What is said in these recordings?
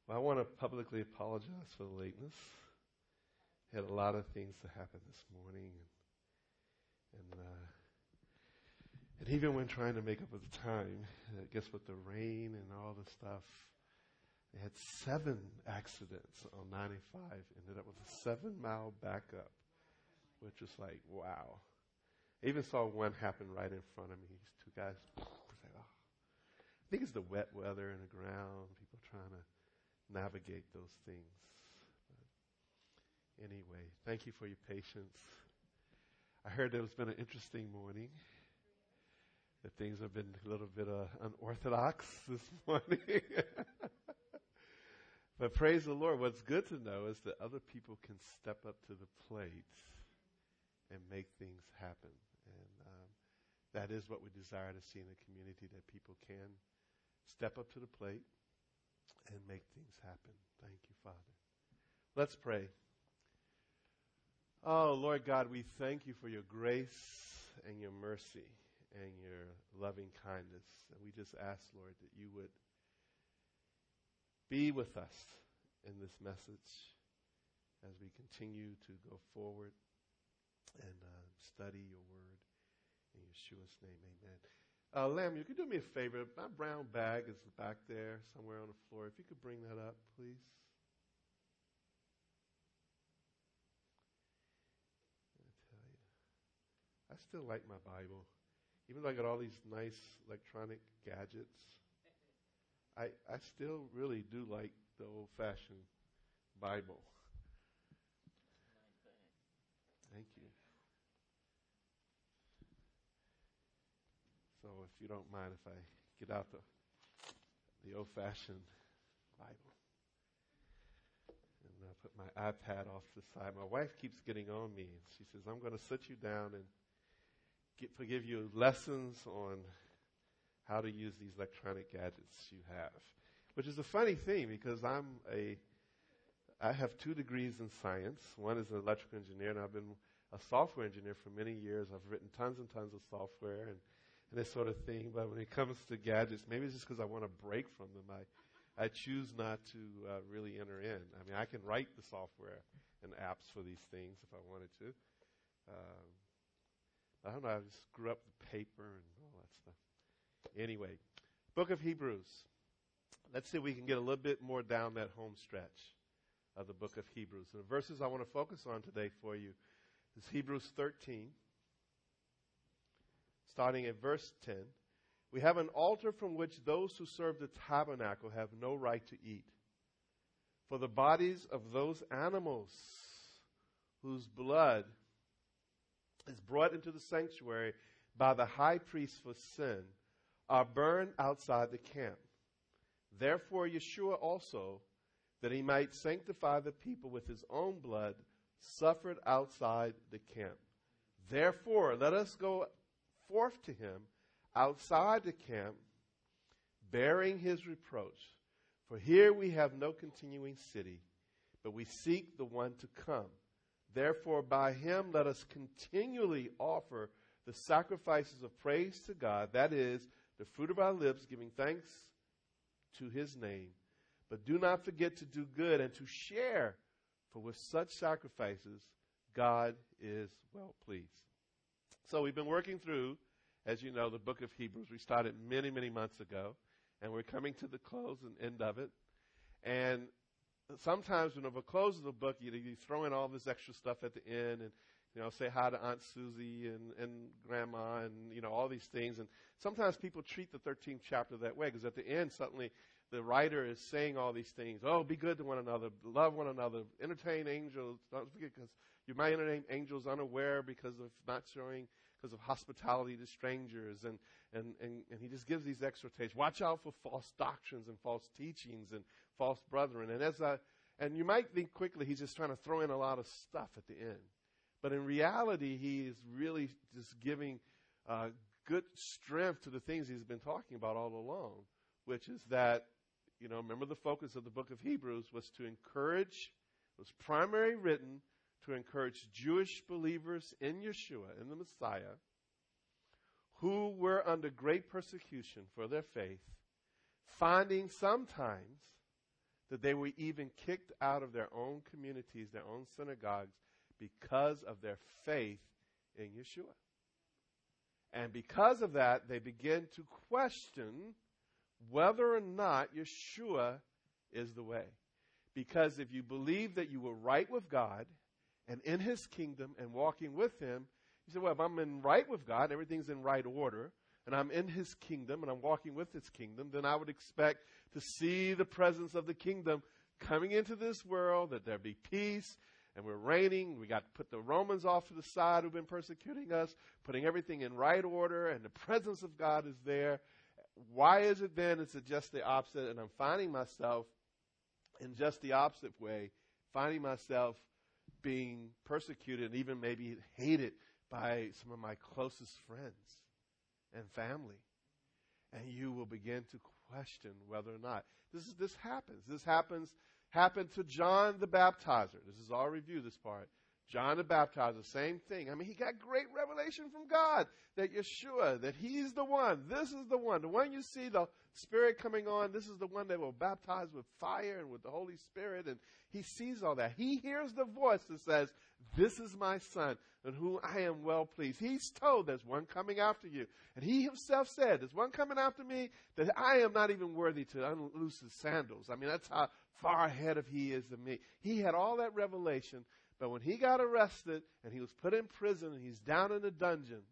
Well, I want to publicly apologize for the lateness. Had a lot of things to happen this morning, and even when trying to make up with the time, I guess with the rain and all the stuff, they had 7 accidents on 95. Ended up with a 7-mile backup, which is like, wow. I even saw one happen right in front of me. These 2 guys. I think it's the wet weather and the ground. People trying to navigate those things. But anyway, thank you for your patience. I heard it's been an interesting morning. That things have been a little bit unorthodox this morning. But praise the Lord. What's good to know is that other people can step up to the plate and make things happen. And that is what we desire to see in the community, that people can step up to the plate and make things happen. Thank you, Father. Let's pray. Oh, Lord God, we thank you for your grace and your mercy and your loving kindness. And we just ask, Lord, that you would be with us in this message as we continue to go forward and study your word. In Yeshua's name, amen. Lamb, you could do me a favor. My brown bag is back there somewhere on the floor. If you could bring that up, please. I tell you, I still like my Bible. Even though I got all these nice electronic gadgets, I still really do like the old-fashioned Bible. Thank you. So if you don't mind if I get out the old-fashioned Bible. And put my iPad off to the side. My wife keeps getting on me. She says, I'm going to sit you down and give you lessons on how to use these electronic gadgets you have. Which is a funny thing because I have 2 degrees in science. One is an electrical engineer, and I've been a software engineer for many years. I've written tons and tons of software and this sort of thing. But when it comes to gadgets, maybe it's just because I want to break from them. I choose not to really enter in. I mean, I can write the software and apps for these things if I wanted to. I don't know. I just grew up with paper and all that stuff. Anyway, Book of Hebrews. Let's see if we can get a little bit more down that home stretch of the Book of Hebrews. And the verses I want to focus on today for you is Hebrews 13, starting at verse 10. We have an altar from which those who serve the tabernacle have no right to eat. For the bodies of those animals whose blood is brought into the sanctuary by the high priest for sin are burned outside the camp. Therefore Yeshua also, that he might sanctify the people with his own blood, suffered outside the camp. Therefore let us go forth to him outside the camp, bearing his reproach. For here we have no continuing city, but we seek the one to come. Therefore by him let us continually offer the sacrifices of praise to God, that is, the fruit of our lips, giving thanks to his name. But do not forget to do good and to share, for with such sacrifices God is well pleased. So we've been working through, as you know, the book of Hebrews. We started many, many months ago, and we're coming to the close and end of it. And sometimes when we close the book, you throw in all this extra stuff at the end and, say hi to Aunt Susie and Grandma and, all these things. And sometimes people treat the 13th chapter that way because at the end, suddenly the writer is saying all these things. Oh, be good to one another, love one another, entertain angels. Don't forget, because you might entertain angels unaware because of hospitality to strangers. And he just gives these exhortations. Watch out for false doctrines and false teachings and false brethren. And you might think quickly he's just trying to throw in a lot of stuff at the end. But in reality, he is really just giving good strength to the things he's been talking about all along, which is that, remember the focus of the book of Hebrews was to encourage, was primarily written to encourage Jewish believers in Yeshua, in the Messiah, who were under great persecution for their faith, finding sometimes that they were even kicked out of their own communities, their own synagogues, because of their faith in Yeshua. And because of that, they begin to question whether or not Yeshua is the way. Because if you believe that you were right with God and in His kingdom and walking with Him, you say, well, if I'm in right with God, everything's in right order, and I'm in His kingdom and I'm walking with His kingdom, then I would expect to see the presence of the kingdom coming into this world, that there be peace, and we're reigning. We got to put the Romans off to the side who've been persecuting us, putting everything in right order, and the presence of God is there. Why is it then it's just the opposite, and I'm finding myself in just the opposite way, finding myself being persecuted and even maybe hated by some of my closest friends and family? And you will begin to question whether or not. This happens. This happened to John the Baptizer. This is all review, this part. John the Baptizer, same thing. I mean, he got great revelation from God that Yeshua, that He's the one. This is the one. The one you see the Spirit coming on, this is the one that will baptize with fire and with the Holy Spirit. And he sees all that. He hears the voice that says, this is my Son, in whom I am well pleased. He's told there's one coming after you. And He Himself said, there's one coming after me that I am not even worthy to unloose His sandals. I mean, that's how far ahead of He is of me. He had all that revelation. But when he got arrested and he was put in prison and he's down in a dungeon,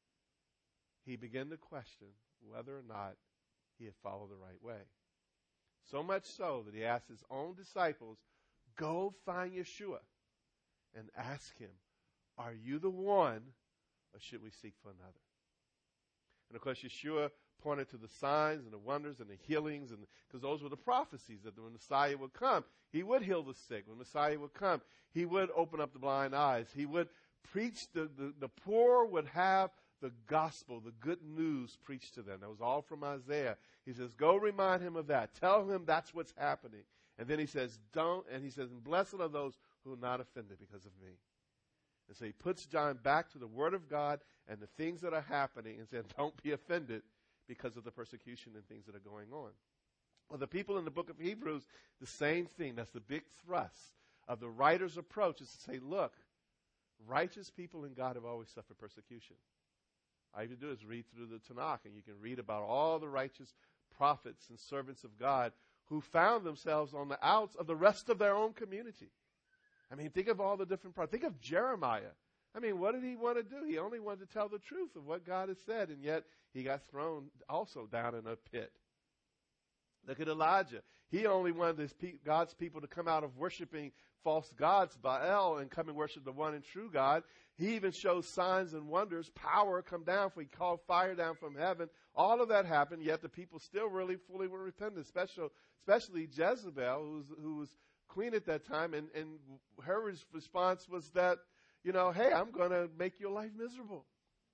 he began to question whether or not he had followed the right way. So much so that he asked his own disciples, go find Yeshua and ask him, are you the one, or should we seek for another? And of course, Yeshua pointed to the signs and the wonders and the healings, and because those were the prophecies that when Messiah would come, He would heal the sick. When Messiah would come, He would open up the blind eyes. He would preach, the poor would have the gospel, the good news preached to them. That was all from Isaiah. He says, go remind him of that. Tell him that's what's happening. And then he says, and blessed are those who are not offended because of me. And so he puts John back to the Word of God and the things that are happening and says, don't be offended because of the persecution and things that are going on. Well, the people in the book of Hebrews, the same thing. That's the big thrust of the writer's approach, is to say, look, righteous people in God have always suffered persecution. All you have to do is read through the Tanakh, and you can read about all the righteous prophets and servants of God who found themselves on the outs of the rest of their own community. I mean, think of all the different parts. Think of Jeremiah. I mean, what did he want to do? He only wanted to tell the truth of what God had said, and yet he got thrown also down in a pit. Look at Elijah. He only wanted God's people to come out of worshiping false gods, Baal, and come and worship the one and true God. He even shows signs and wonders, power come down, for He called fire down from heaven. All of that happened, yet the people still really fully were repentant, especially Jezebel, who was queen at that time, and her response was that, hey, I'm going to make your life miserable.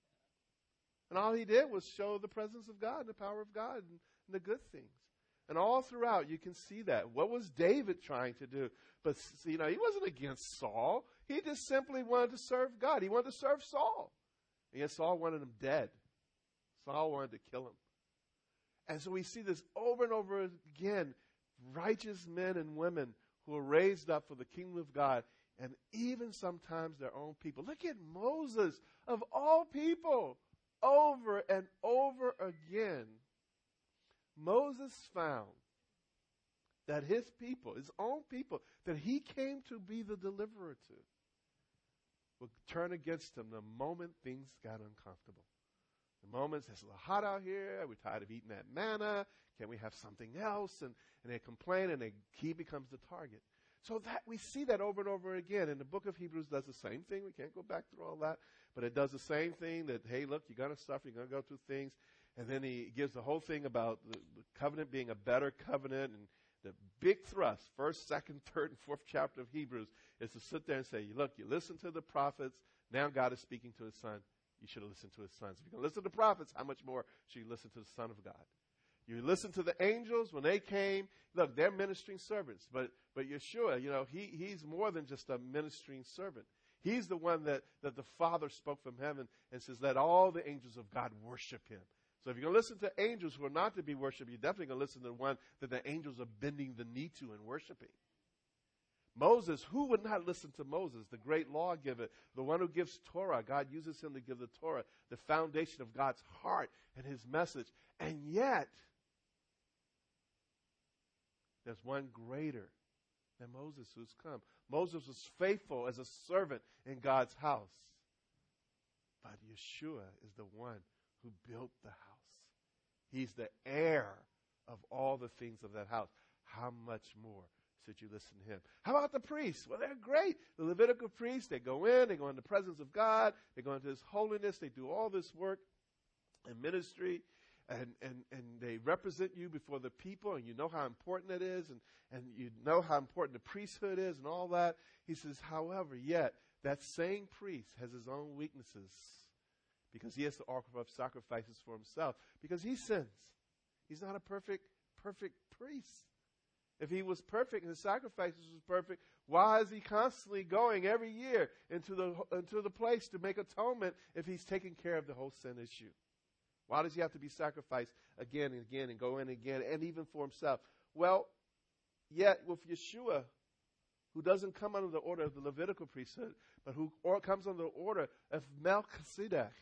And all he did was show the presence of God, the power of God, and the good things. And all throughout, you can see that. What was David trying to do? But, he wasn't against Saul. He just simply wanted to serve God. He wanted to serve Saul. And yet Saul wanted him dead. Saul wanted to kill him. And so we see this over and over again. Righteous men and women who are raised up for the kingdom of God, and even sometimes their own people. Look at Moses, of all people, over and over again. Moses found that his people, his own people, that he came to be the deliverer to, would turn against him the moment things got uncomfortable. The moment it's a little hot out here, we're tired of eating that manna, can we have something else? And they complain, and he becomes the target. So that we see that over and over again. And the book of Hebrews does the same thing. We can't go back through all that. But it does the same thing that, hey, look, you're going to suffer. You're going to go through things. And then he gives the whole thing about the covenant being a better covenant. And the big thrust, 1st, 2nd, 3rd, and 4th chapter of Hebrews, is to sit there and say, look, you listen to the prophets. Now God is speaking to His Son. You should have listened to His sons. If you're going to listen to the prophets, how much more should you listen to the Son of God? You listen to the angels when they came. Look, they're ministering servants. But Yeshua, he's more than just a ministering servant. He's the one that the Father spoke from heaven and says, let all the angels of God worship Him. So if you're going to listen to angels who are not to be worshipped, you're definitely going to listen to the one that the angels are bending the knee to and worshiping. Moses, who would not listen to Moses, the great lawgiver, the one who gives Torah? God uses him to give the Torah, the foundation of God's heart and his message. And yet, there's one greater than Moses who's come. Moses was faithful as a servant in God's house. But Yeshua is the one who built the house. He's the heir of all the things of that house. How much more should you listen to him? How about the priests? Well, they're great. The Levitical priests, they go in the presence of God, they go into his holiness, they do all this work and ministry, and they represent you before the people, and you know how important it is, and you know how important the priesthood is and all that. He says, however, yet, that same priest has his own weaknesses because he has to offer up sacrifices for himself because he sins. He's not a perfect priest. If he was perfect and his sacrifices was perfect, why is he constantly going every year into the place to make atonement if he's taking care of the whole sin issue? Why does he have to be sacrificed again and again and go in again and even for himself? Well, yet with Yeshua, who doesn't come under the order of the Levitical priesthood, but who comes under the order of Melchizedek,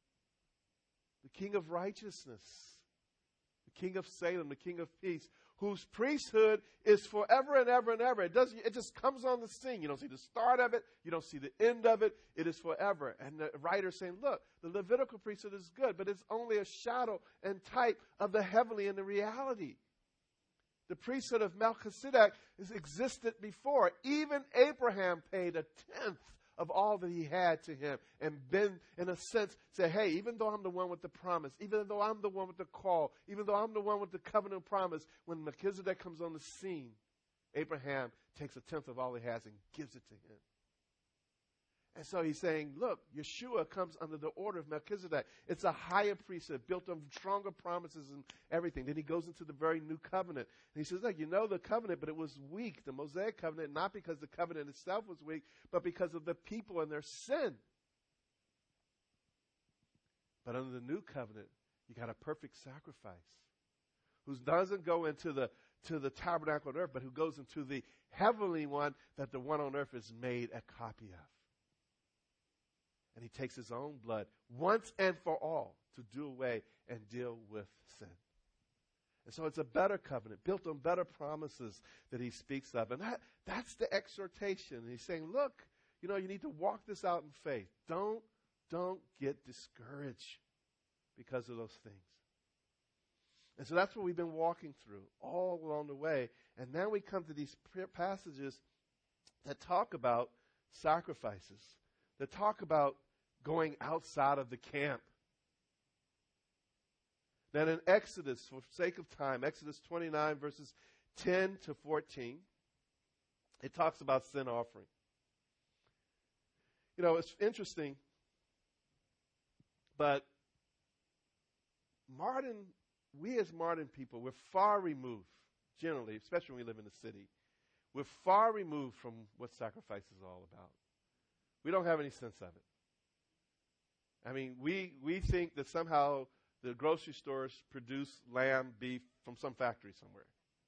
the King of righteousness, the King of Salem, the King of peace, whose priesthood is forever and ever and ever. It just comes on the scene. You don't see the start of it. You don't see the end of it. It is forever. And the writer's saying, look, the Levitical priesthood is good, but it's only a shadow and type of the heavenly and the reality. The priesthood of Melchizedek has existed before. Even Abraham paid a tenth of all that he had to him and been, in a sense, say, hey, even though I'm the one with the promise, even though I'm the one with the call, even though I'm the one with the covenant promise, when Melchizedek comes on the scene, Abraham takes a tenth of all he has and gives it to him. And so he's saying, look, Yeshua comes under the order of Melchizedek. It's a higher priesthood built on stronger promises and everything. Then he goes into the very new covenant. And he says, look, you know the covenant, but it was weak, the Mosaic covenant, not because the covenant itself was weak, but because of the people and their sin. But under the new covenant, you got a perfect sacrifice who doesn't go into the tabernacle on earth, but who goes into the heavenly one that the one on earth is made a copy of. And he takes his own blood once and for all to do away and deal with sin. And so it's a better covenant built on better promises that he speaks of. And that's the exhortation. And he's saying, look, you need to walk this out in faith. Don't get discouraged because of those things. And so that's what we've been walking through all along the way. And now we come to these passages that talk about sacrifices, that talk about going outside of the camp. Then in Exodus, for sake of time, Exodus 29, verses 10 to 14, it talks about sin offering. It's interesting, but we as modern people, we're far removed, generally, especially when we live in the city, we're far removed from what sacrifice is all about. We don't have any sense of it. I mean, we think that somehow the grocery stores produce lamb, beef from some factory somewhere.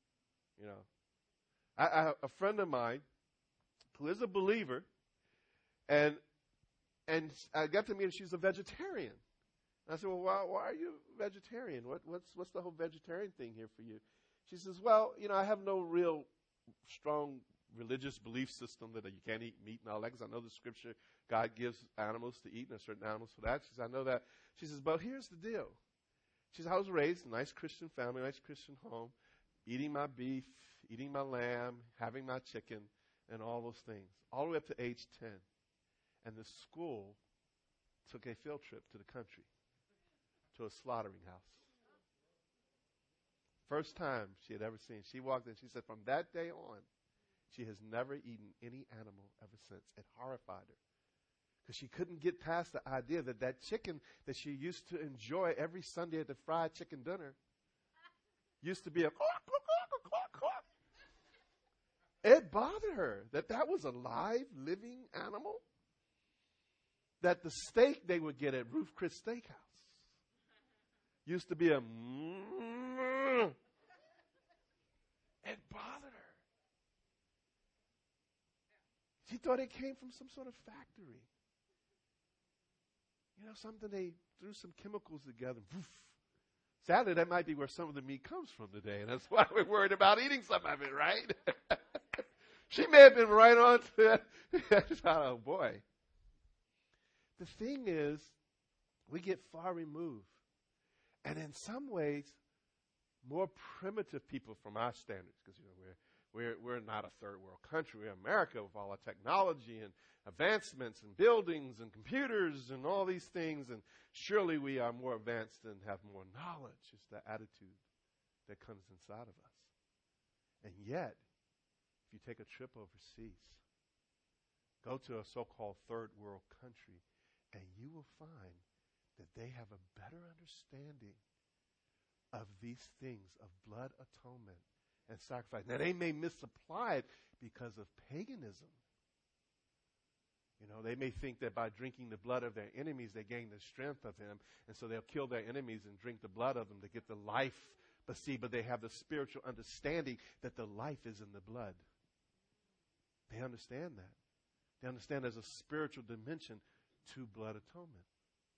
A friend of mine who is a believer, and I got to meet her, she's a vegetarian. And I said, well, why are you vegetarian? What's the whole vegetarian thing here for you? She says, well, I have no real strong religious belief system that you can't eat meat and all that, because I know the scripture, God gives animals to eat and there's certain animals for that. She says, I know that. She says, but here's the deal. She says, I was raised in a nice Christian family, nice Christian home, eating my beef, eating my lamb, having my chicken, and all those things, all the way up to age 10. And the school took a field trip to the country, to a slaughtering house. First time she had ever seen. She walked in, she said, from that day on, she has never eaten any animal ever since. It horrified her. Because she couldn't get past the idea that chicken that she used to enjoy every Sunday at the fried chicken dinner used to be a It bothered her that was a live, living animal. That the steak they would get at Ruth Chris Steakhouse used to be a it bothered her. She thought it came from some sort of factory. You know, something they threw some chemicals together. Poof. Sadly, that might be where some of the meat comes from today, and that's why we're worried about eating some of it, right? She may have been right on to that. Oh, boy. The thing is, we get far removed. And in some ways, more primitive people from our standards, because we're not a third world country. We're America with all our technology and advancements and buildings and computers and all these things. And surely we are more advanced and have more knowledge. It's the attitude that comes inside of us. And yet, if you take a trip overseas, go to a so-called third world country, and you will find that they have a better understanding of these things, of blood atonement and sacrifice. Now, they may misapply it because of paganism. You know, they may think that by drinking the blood of their enemies, they gain the strength of him, and so they'll kill their enemies and drink the blood of them to get the life. But they have the spiritual understanding that the life is in the blood. They understand that. They understand there's a spiritual dimension to blood atonement.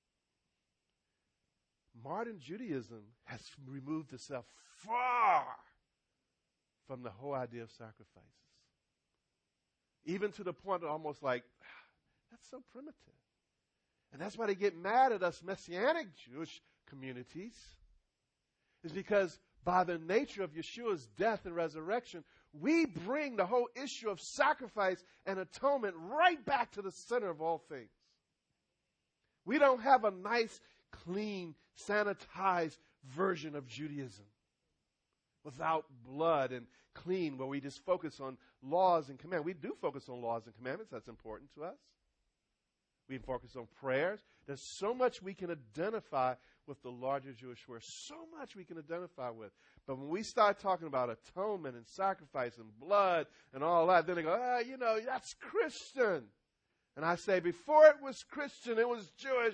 Modern Judaism has removed itself far from the whole idea of sacrifices. Even to the point of almost like, that's so primitive. And that's why they get mad at us Messianic Jewish communities, is because by the nature of Yeshua's death and resurrection, we bring the whole issue of sacrifice and atonement right back to the center of all things. We don't have a nice, clean, sanitized version of Judaism without blood and clean, where we just focus on laws and commandments. We do focus on laws and commandments. That's important to us. We focus on prayers. There's so much we can identify with the larger Jewish word. So much we can identify with. But when we start talking about atonement and sacrifice and blood and all that, then they go, that's Christian. And I say, before it was Christian, it was Jewish.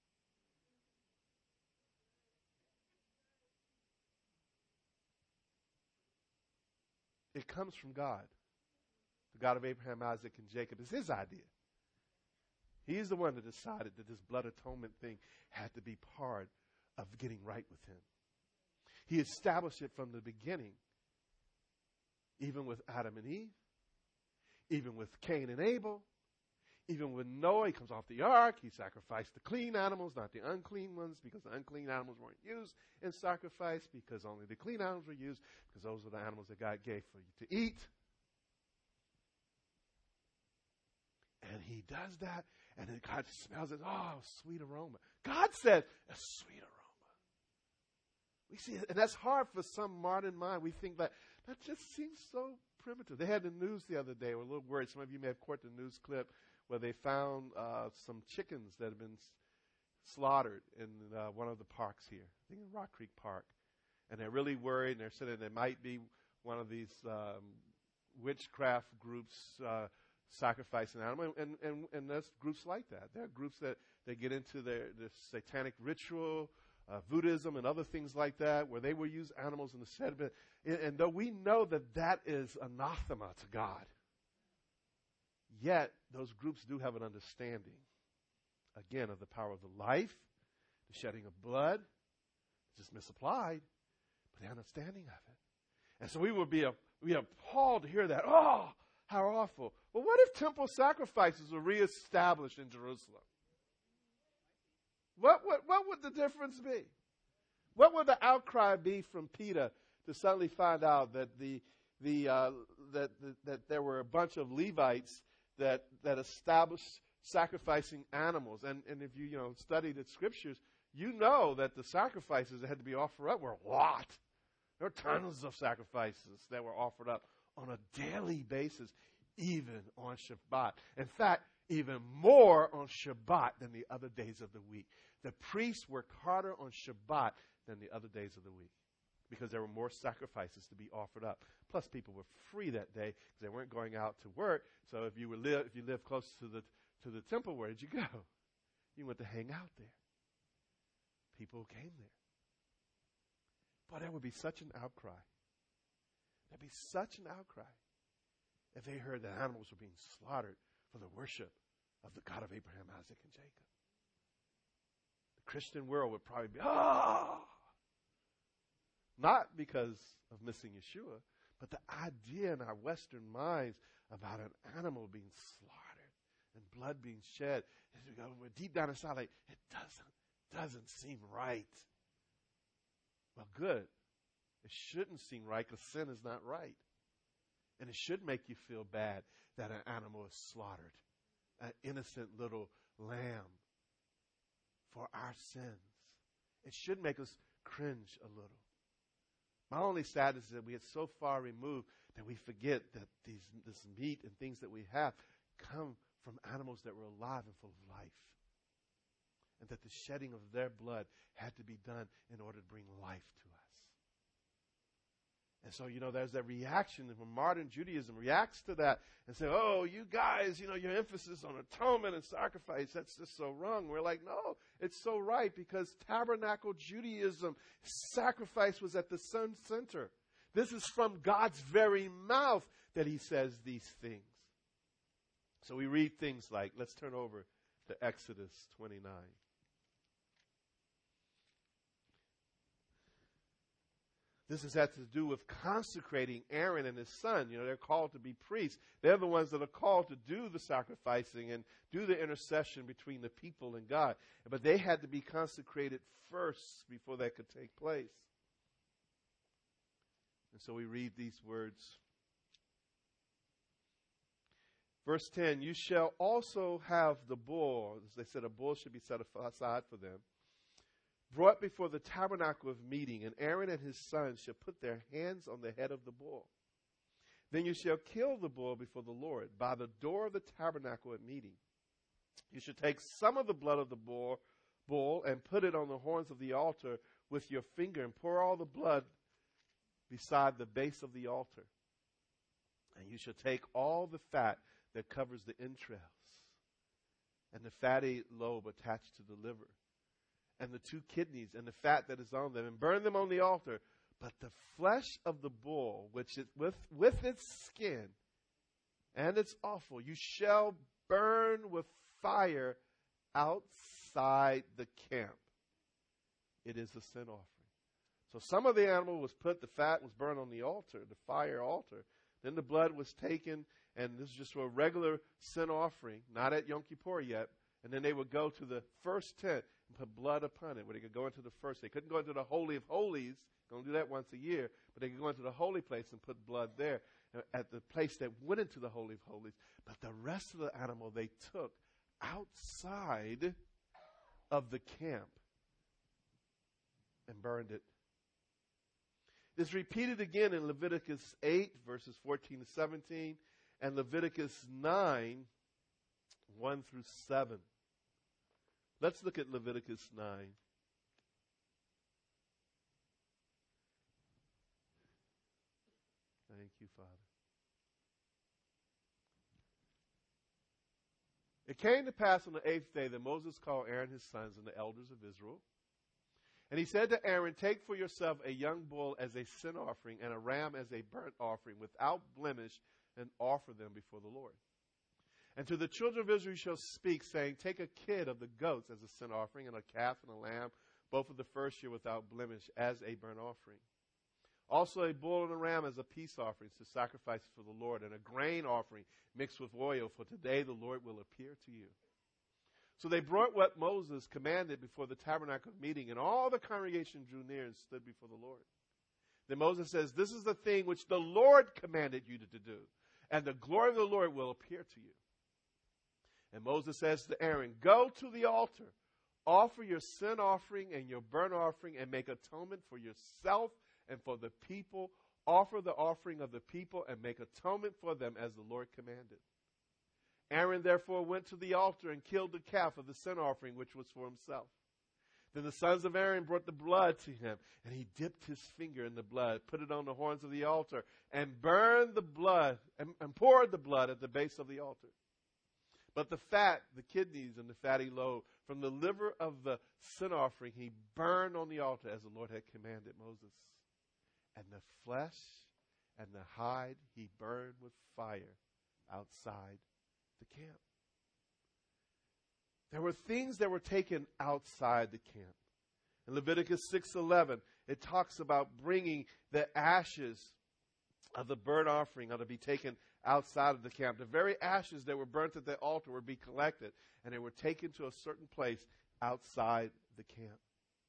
It comes from God. The God of Abraham, Isaac, and Jacob. It's his idea. He's the one that decided that this blood atonement thing had to be part of getting right with him. He established it from the beginning, even with Adam and Eve, even with Cain and Abel, even with Noah. He comes off the ark. He sacrificed the clean animals, not the unclean ones, because the unclean animals weren't used in sacrifice, because only the clean animals were used, because those were the animals that God gave for you to eat. And he does that, and then God smells it. Oh, sweet aroma. God said, a sweet aroma. We see it, and that's hard for some modern mind. We think that just seems so primitive. They had the news the other day. We're a little worried. Some of you may have caught the news clip where they found some chickens that had been slaughtered in one of the parks here, I think in Rock Creek Park. And they're really worried, and they're saying there might be one of these witchcraft groups sacrificing animals. And there's groups like that. There are groups that they get into the satanic ritual, Buddhism and other things like that, where they will use animals in the sediment. And though we know that that is anathema to God, yet those groups do have an understanding, again, of the power of the life, the shedding of blood, just misapplied, but the understanding of it. And so we would be appalled to hear that. Oh, how awful. Well, what if temple sacrifices were reestablished in Jerusalem? What would the difference be? What would the outcry be from Peter to suddenly find out that that there were a bunch of Levites that established sacrificing animals? And if you study the scriptures, you know that the sacrifices that had to be offered up were a lot. There were tons of sacrifices that were offered up on a daily basis, even on Shabbat. In fact, even more on Shabbat than the other days of the week. The priests worked harder on Shabbat than the other days of the week because there were more sacrifices to be offered up. Plus, people were free that day because they weren't going out to work. So if you lived close to the temple, where did you go? You went to hang out there. People came there. Boy, there would be such an outcry. There'd be such an outcry if they heard that animals were being slaughtered for the worship of the God of Abraham, Isaac, and Jacob. The Christian world would probably be, not because of missing Yeshua, but the idea in our Western minds about an animal being slaughtered and blood being shed, we're deep down inside, like, it doesn't seem right. Well, good. It shouldn't seem right because sin is not right. And it should make you feel bad that an animal is slaughtered, an innocent little lamb for our sins. It should make us cringe a little. My only sadness is that we get so far removed that we forget that this meat and things that we have come from animals that were alive and full of life. And that the shedding of their blood had to be done in order to bring life to us. And so, there's that reaction when modern Judaism reacts to that and say, oh, you guys, your emphasis on atonement and sacrifice, that's just so wrong. We're like, no, it's so right because tabernacle Judaism, sacrifice was at the center. This is from God's very mouth that he says these things. So we read things like, let's turn over to Exodus 29. This has had to do with consecrating Aaron and his son. They're called to be priests. They're the ones that are called to do the sacrificing and do the intercession between the people and God. But they had to be consecrated first before that could take place. And so we read these words. Verse 10, you shall also have the bull. As they said, a bull should be set aside for them. Brought before the tabernacle of meeting, and Aaron and his sons shall put their hands on the head of the bull. Then you shall kill the bull before the Lord by the door of the tabernacle of meeting. You shall take some of the blood of the bull and put it on the horns of the altar with your finger and pour all the blood beside the base of the altar. And you shall take all the fat that covers the entrails and the fatty lobe attached to the liver, and the 2 kidneys and the fat that is on them, and burn them on the altar. But the flesh of the bull, which is with its skin and its offal, you shall burn with fire outside the camp. It is a sin offering. So some of the animal was put, the fat was burned on the altar, the fire altar. Then the blood was taken, and this is just for a regular sin offering, not at Yom Kippur yet. And then they would go to the first tent and put blood upon it, where they could go into the first. They couldn't go into the Holy of Holies. Don't do that once a year. But they could go into the holy place and put blood there at the place that went into the Holy of Holies. But the rest of the animal they took outside of the camp and burned it. It's repeated again in Leviticus 8, verses 14 to 17, and Leviticus 9, 1 through 7. Let's look at Leviticus 9. Thank you, Father. It came to pass on the 8th day that Moses called Aaron his sons and the elders of Israel. And he said to Aaron, take for yourself a young bull as a sin offering and a ram as a burnt offering without blemish, and offer them before the Lord. And to the children of Israel you shall speak, saying, take a kid of the goats as a sin offering, and a calf and a lamb, both of the first year without blemish, as a burnt offering. Also a bull and a ram as a peace offering to sacrifice for the Lord, and a grain offering mixed with oil, for today the Lord will appear to you. So they brought what Moses commanded before the tabernacle of meeting, and all the congregation drew near and stood before the Lord. Then Moses says, this is the thing which the Lord commanded you to do, and the glory of the Lord will appear to you. And Moses says to Aaron, go to the altar, offer your sin offering and your burnt offering, and make atonement for yourself and for the people. Offer the offering of the people and make atonement for them as the Lord commanded. Aaron therefore went to the altar and killed the calf of the sin offering, which was for himself. Then the sons of Aaron brought the blood to him, and he dipped his finger in the blood, put it on the horns of the altar, and burned the blood, and poured the blood at the base of the altar. But the fat, the kidneys, and the fatty lobe from the liver of the sin offering he burned on the altar as the Lord had commanded Moses. and the flesh and the hide he burned with fire outside the camp. There were things that were taken outside the camp. In Leviticus 6:11, it talks about bringing the ashes of the burnt offering are to be taken outside of the camp. The very ashes that were burnt at the altar would be collected, and they were taken to a certain place outside the camp.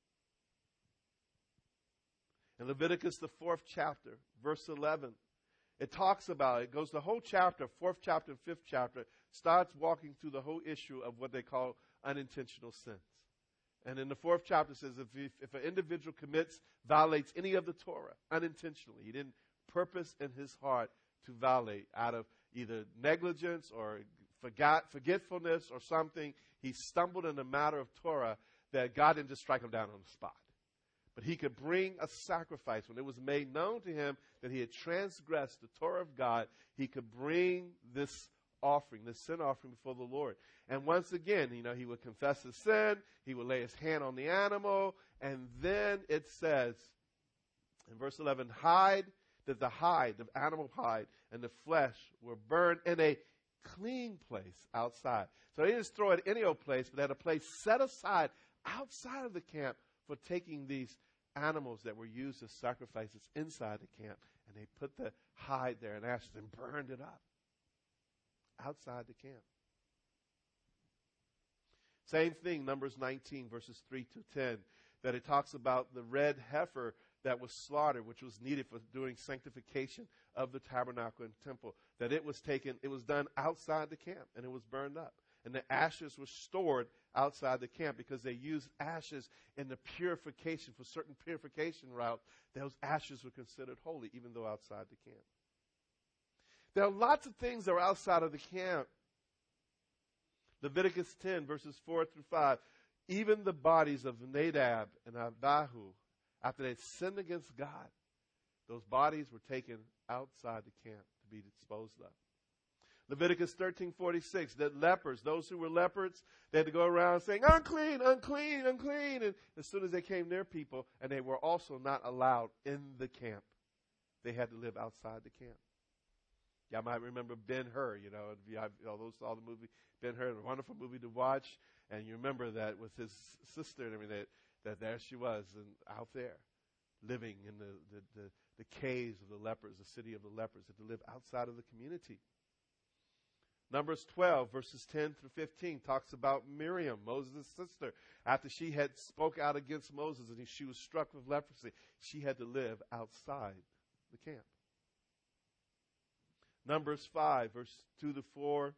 In Leviticus, the 4th chapter, verse 11, it talks about, it goes the whole chapter, 4th chapter and 5th chapter, starts walking through the whole issue of what they call unintentional sins. And in the 4th chapter, it says if an individual violates any of the Torah unintentionally, he didn't purpose in his heart to violate out of either negligence or forgetfulness or something, he stumbled in the matter of Torah, that God didn't just strike him down on the spot. But he could bring a sacrifice. When it was made known to him that he had transgressed the Torah of God, he could bring this offering, this sin offering before the Lord. And once again, he would confess his sin, he would lay his hand on the animal, and then it says in verse 11, the animal hide, and the flesh were burned in a clean place outside. So they didn't just throw it any old place, but they had a place set aside outside of the camp for taking these animals that were used as sacrifices inside the camp, and they put the hide there and ashes and burned it up outside the camp. Same thing, Numbers 19, verses 3 to 10, that it talks about the red heifer that was slaughtered, which was needed for doing sanctification of the tabernacle and temple, that it was done outside the camp, and it was burned up. And the ashes were stored outside the camp because they used ashes in the purification, for certain purification routes. Those ashes were considered holy, even though outside the camp. There are lots of things that are outside of the camp. Leviticus 10, verses 4 through 5. Even the bodies of Nadab and Abihu, after they sinned against God, those bodies were taken outside the camp to be disposed of. Leviticus 13:46, that lepers, those who were leopards, they had to go around saying, unclean, unclean, unclean. And as soon as they came near people, and they were also not allowed in the camp, they had to live outside the camp. Y'all might remember Ben-Hur, those saw the movie Ben-Hur, a wonderful movie to watch. And you remember that with his sister and everything, that there she was and out there, living in the caves of the lepers, the city of the lepers, had to live outside of the community. Numbers 12, verses 10 through 15, talks about Miriam, Moses' sister. After she had spoke out against Moses and she was struck with leprosy, she had to live outside the camp. Numbers 5, verse 2 to 4,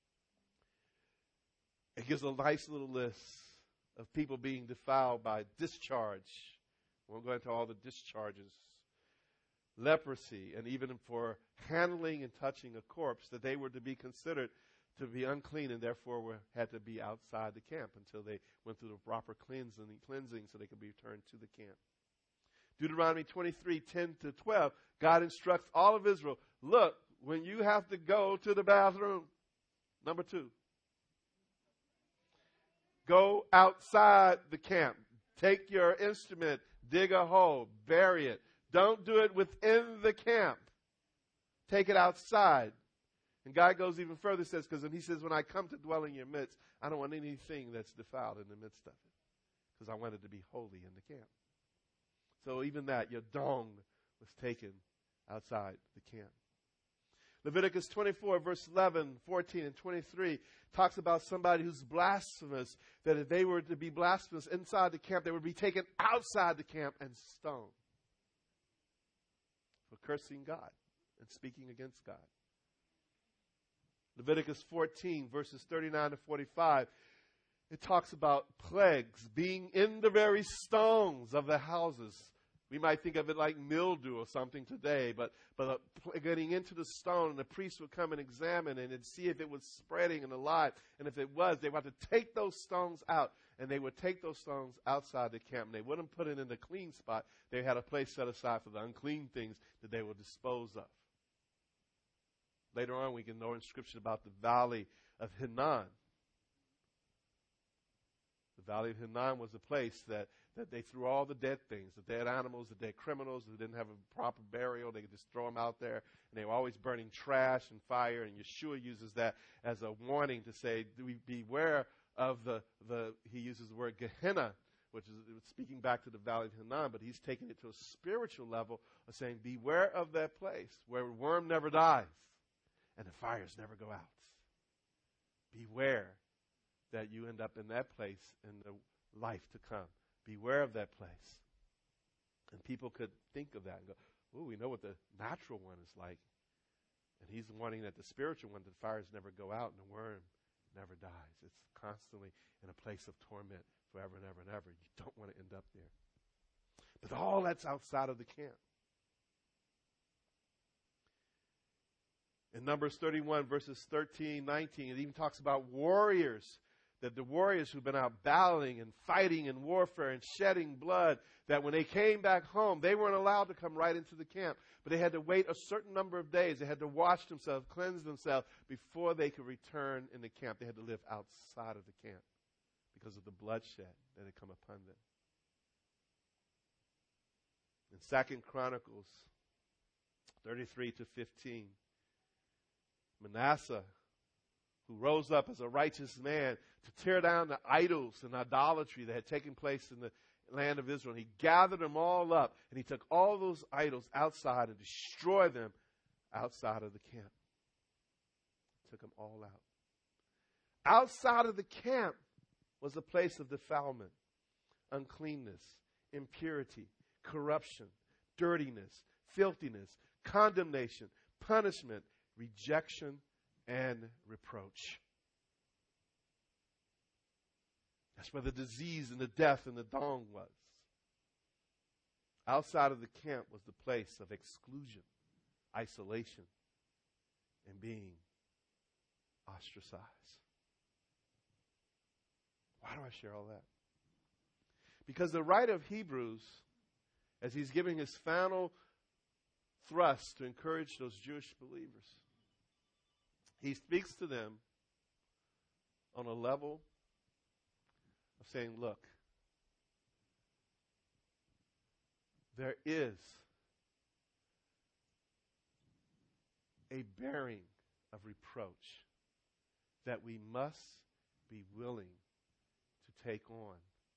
it gives a nice little list of people being defiled by discharge. We won't go into all the discharges. Leprosy, and even for handling and touching a corpse, that they were to be considered to be unclean and therefore had to be outside the camp until they went through the proper cleansing so they could be returned to the camp. Deuteronomy 23:10 to 12, God instructs all of Israel, look, when you have to go to the bathroom, number 2, go outside the camp. Take your instrument, dig a hole, bury it. Don't do it within the camp. Take it outside. And God goes even further, says, because he says, when I come to dwell in your midst, I don't want anything that's defiled in the midst of it, because I want it to be holy in the camp. So even that, your dong was taken outside the camp. Leviticus 24, verse 11, 14, and 23 talks about somebody who's blasphemous, that if they were to be blasphemous inside the camp, they would be taken outside the camp and stoned for cursing God and speaking against God. Leviticus 14, verses 39 to 45, it talks about plagues being in the very stones of the houses. We might think of it like mildew or something today, but getting into the stone, and the priest would come and examine it and see if it was spreading and alive. And if it was, they would have to take those stones out, and they would take those stones outside the camp. And they wouldn't put it in the clean spot. They had a place set aside for the unclean things that they would dispose of. Later on, we can know in Scripture about the valley of Hinnom. The Valley of Hinnom was a place that they threw all the dead things, the dead animals, the dead criminals who didn't have a proper burial. They could just throw them out there. And they were always burning trash and fire. And Yeshua uses that as a warning to say, beware of he uses the word Gehenna, which is speaking back to the Valley of Hinnom, but he's taking it to a spiritual level of saying, beware of that place where the worm never dies and the fires never go out. Beware that you end up in that place in the life to come. Beware of that place. And people could think of that and go, oh, we know what the natural one is like. And he's wanting that the spiritual one, the fires never go out and the worm never dies. It's constantly in a place of torment forever and ever and ever. You don't want to end up there. But all that's outside of the camp. In Numbers 31, verses 13, 19, it even talks about warriors, that the warriors who've been out battling and fighting in warfare and shedding blood, that when they came back home, they weren't allowed to come right into the camp, but they had to wait a certain number of days. They had to wash themselves, cleanse themselves before they could return in the camp. They had to live outside of the camp because of the bloodshed that had come upon them. In 2 Chronicles 33 to 15, Manasseh, who rose up as a righteous man to tear down the idols and idolatry that had taken place in the land of Israel. He gathered them all up, and he took all those idols outside and destroyed them outside of the camp. Took them all out. Outside of the camp was a place of defilement, uncleanness, impurity, corruption, dirtiness, filthiness, condemnation, punishment, rejection, and reproach. That's where the disease and the death and the dong was. Outside of the camp was the place of exclusion, isolation, and being ostracized. Why do I share all that? Because the writer of Hebrews, as he's giving his final thrust to encourage those Jewish believers, he speaks to them on a level of saying, look, there is a bearing of reproach that we must be willing to take on.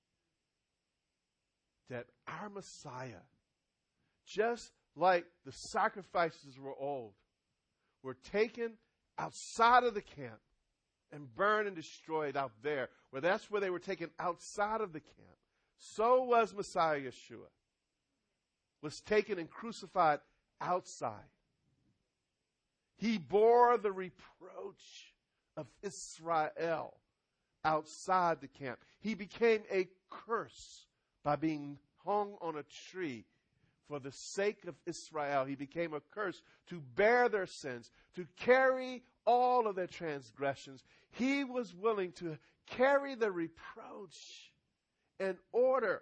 That our Messiah, just like the sacrifices were old, were taken outside of the camp and burned and destroyed out there, where that's where they were taken outside of the camp. So was Messiah Yeshua, was taken and crucified outside. He bore the reproach of Israel outside the camp. He became a curse by being hung on a tree. For the sake of Israel, he became a curse to bear their sins, to carry all of their transgressions. He was willing to carry the reproach in order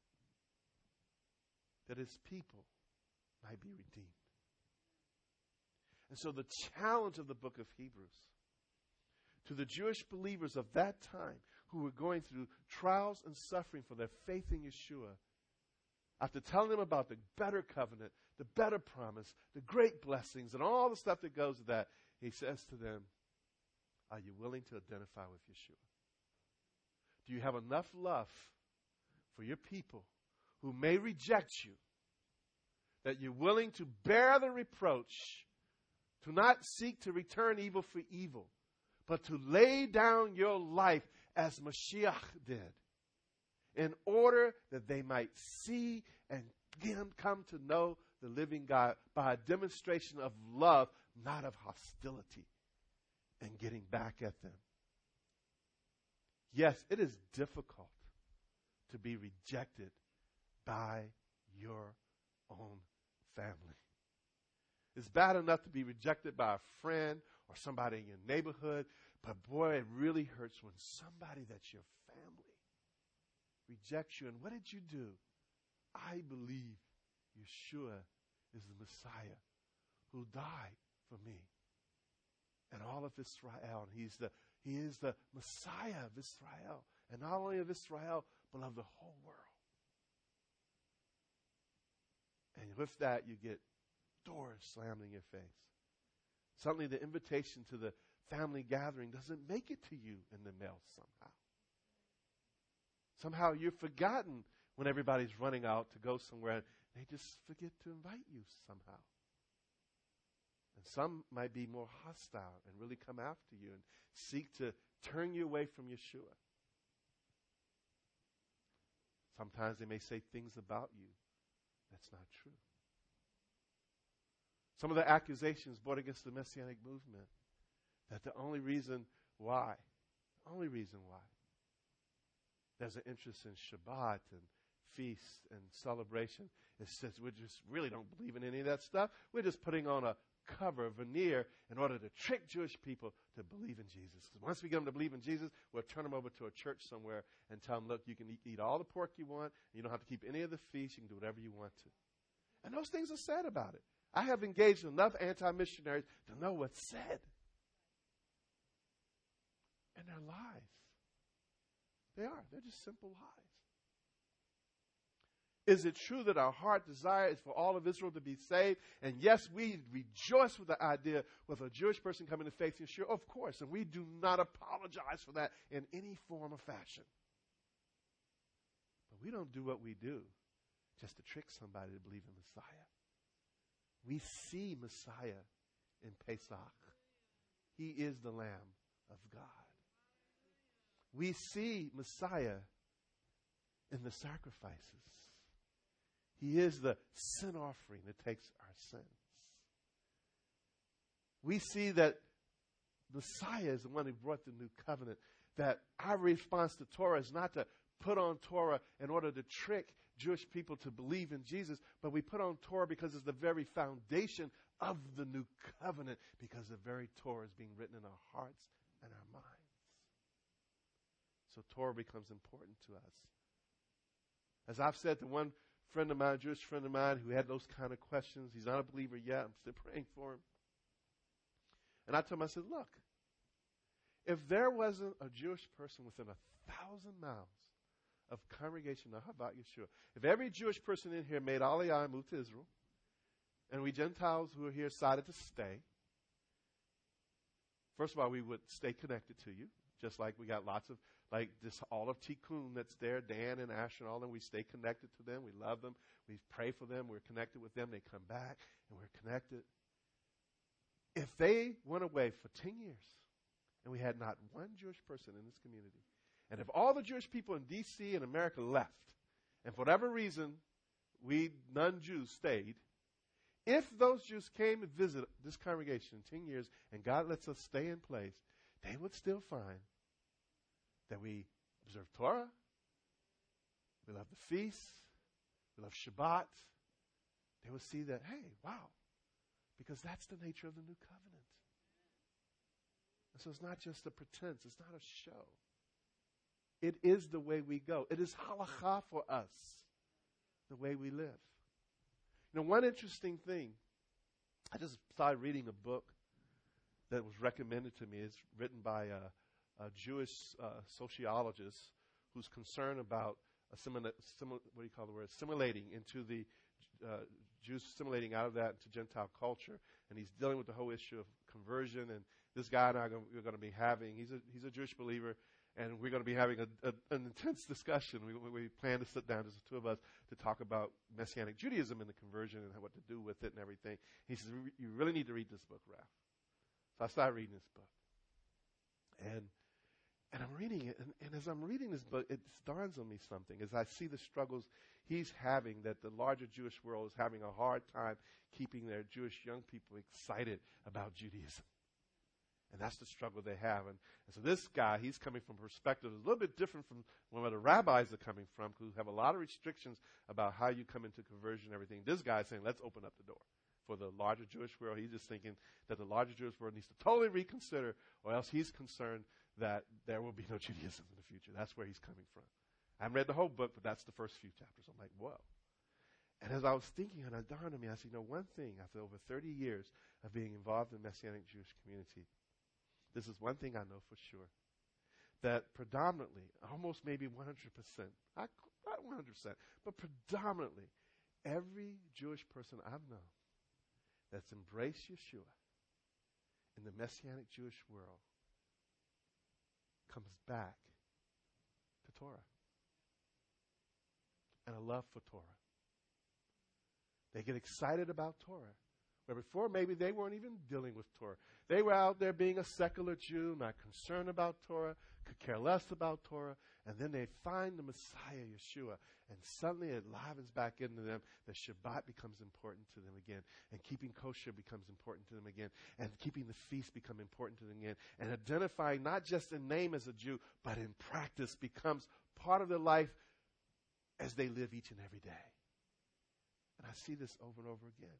that his people might be redeemed. And so the challenge of the book of Hebrews to the Jewish believers of that time who were going through trials and suffering for their faith in Yeshua, after telling them about the better covenant, the better promise, the great blessings, and all the stuff that goes with that, he says to them, are you willing to identify with Yeshua? Do you have enough love for your people who may reject you, that you're willing to bear the reproach, to not seek to return evil for evil, but to lay down your life as Mashiach did, in order that they might see and come to know the living God by a demonstration of love, not of hostility, and getting back at them. Yes, it is difficult to be rejected by your own family. It's bad enough to be rejected by a friend or somebody in your neighborhood, but boy, it really hurts when somebody that's your family rejects you. And what did you do? I believe Yeshua is the Messiah who died for me and all of Israel. And he is the Messiah of Israel And not only of Israel, but of the whole world. And with that, you get doors slammed in your face. Suddenly the invitation to the family gathering doesn't make it to you in the mail somehow. Somehow you're forgotten when everybody's running out to go somewhere. They just forget to invite you somehow. And some might be more hostile and really come after you and seek to turn you away from Yeshua. Sometimes they may say things about you that's not true. Some of the accusations brought against the Messianic movement, that the only reason why there's an interest in Shabbat and feast and celebration is since we just really don't believe in any of that stuff. We're just putting on a cover, a veneer, in order to trick Jewish people to believe in Jesus. Because once we get them to believe in Jesus, we'll turn them over to a church somewhere and tell them, look, you can eat all the pork you want. You don't have to keep any of the feasts. You can do whatever you want to. And those things are said about it. I have engaged enough anti-missionaries to know what's said. And they're lies. They are. They're just simple lies. Is it true that our heart desire is for all of Israel to be saved? And yes, we rejoice with the idea with a Jewish person coming to faith in Yeshua, of course. And we do not apologize for that in any form or fashion. But we don't do what we do just to trick somebody to believe in Messiah. We see Messiah in Pesach. He is the Lamb of God. We see Messiah in the sacrifices. He is the sin offering that takes our sins. We see that Messiah is the one who brought the new covenant, that our response to Torah is not to put on Torah in order to trick Jewish people to believe in Jesus, but we put on Torah because it's the very foundation of the new covenant, because the very Torah is being written in our hearts and our minds. So Torah becomes important to us. As I've said to one friend of mine, a Jewish friend of mine, who had those kind of questions, he's not a believer yet, I'm still praying for him. And I told him, I said, look, if there wasn't a Jewish person within 1,000 miles of congregation of Chabad Yeshua, if every Jewish person in here made Aliyah and moved to Israel, and we Gentiles who are here decided to stay, first of all, we would stay connected to you, just like we got lots of, like this, all of Tikkun that's there, Dan and Asher and all of them, we stay connected to them. We love them. We pray for them. We're connected with them. They come back, and we're connected. If they went away for 10 years, and we had not one Jewish person in this community, and if all the Jewish people in D.C. and America left, and for whatever reason, we non-Jews stayed, if those Jews came and visited this congregation in 10 years, and God lets us stay in place, they would still find that we observe Torah, we love the feasts, we love Shabbat. They would see that, hey, wow, because that's the nature of the new covenant. And so it's not just a pretense, it's not a show. It is the way we go. It is halakha for us, the way we live. You know, one interesting thing, I just started reading a book that was recommended to me. It's written by a Jewish sociologist who's concerned about assimilating into the Jews, assimilating out of that into Gentile culture, and he's dealing with the whole issue of conversion. And this guy and I are going to be having. He's a Jewish believer, and we're going to be having an intense discussion. We plan to sit down, just the two of us, to talk about Messianic Judaism and the conversion and what to do with it and everything. He says, you really need to read this book, Ralph. So I started reading this book. And I'm reading it, and as I'm reading this book, it dawns on me something. As I see the struggles he's having, that the larger Jewish world is having a hard time keeping their Jewish young people excited about Judaism. And that's the struggle they have. And so this guy, he's coming from a perspective that's a little bit different from where the rabbis are coming from, who have a lot of restrictions about how you come into conversion and everything. This guy's saying, let's open up the door. For the larger Jewish world, he's just thinking that the larger Jewish world needs to totally reconsider, or else he's concerned that there will be no Judaism in the future. That's where he's coming from. I haven't read the whole book, but that's the first few chapters. I'm like, whoa. And as I was thinking, and it dawned on me, I said, one thing, after over 30 years of being involved in the Messianic Jewish community, this is one thing I know for sure. that predominantly, almost maybe 100%, not 100%, but predominantly, every Jewish person I've known that's embraced Yeshua in the Messianic Jewish world comes back to Torah and a love for Torah. They get excited about Torah. Where before, maybe they weren't even dealing with Torah. They were out there being a secular Jew, not concerned about Torah, could care less about Torah, and then they find the Messiah, Yeshua, and suddenly it livens back into them. The Shabbat becomes important to them again, and keeping kosher becomes important to them again, and keeping the feast become important to them again, and identifying not just in name as a Jew, but in practice becomes part of their life as they live each and every day. And I see this over and over again.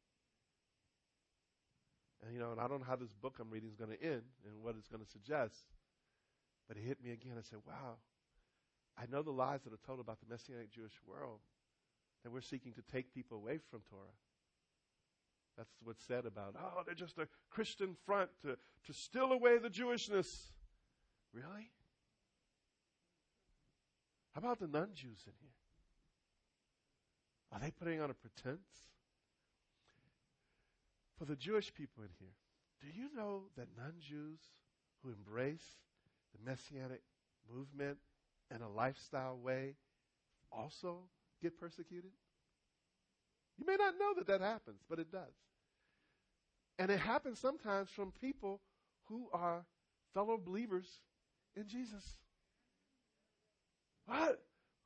And, and I don't know how this book I'm reading is going to end and what it's going to suggest. But it hit me again. I said, wow, I know the lies that are told about the Messianic Jewish world, that we're seeking to take people away from Torah. That's what's said about, they're just a Christian front to steal away the Jewishness. Really? How about the non-Jews in here? Are they putting on a pretense? For the Jewish people in here, do you know that non-Jews who embrace the Messianic movement in a lifestyle way also get persecuted? You may not know that that happens, but it does. And it happens sometimes from people who are fellow believers in Jesus. What?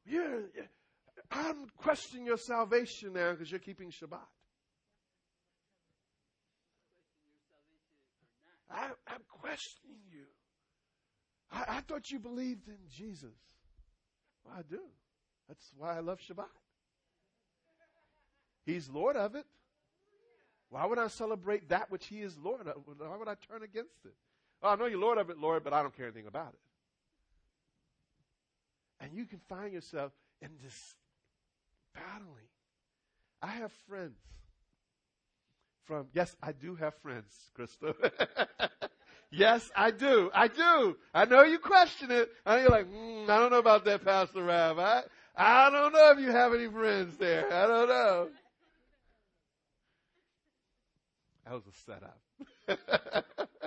I'm questioning your salvation now because you're keeping Shabbat. I'm questioning you. I thought you believed in Jesus. Well, I do. That's why I love Shabbat. He's Lord of it. Why would I celebrate that which He is Lord of? Why would I turn against it? Oh, I know you're Lord of it, Lord, but I don't care anything about it. And you can find yourself in this battling. I have friends yes, I do have friends, Krista. Yes, I do. I know you question it. I know you're like, I don't know about that, Pastor Rav. I don't know if you have any friends there. I don't know. That was a setup.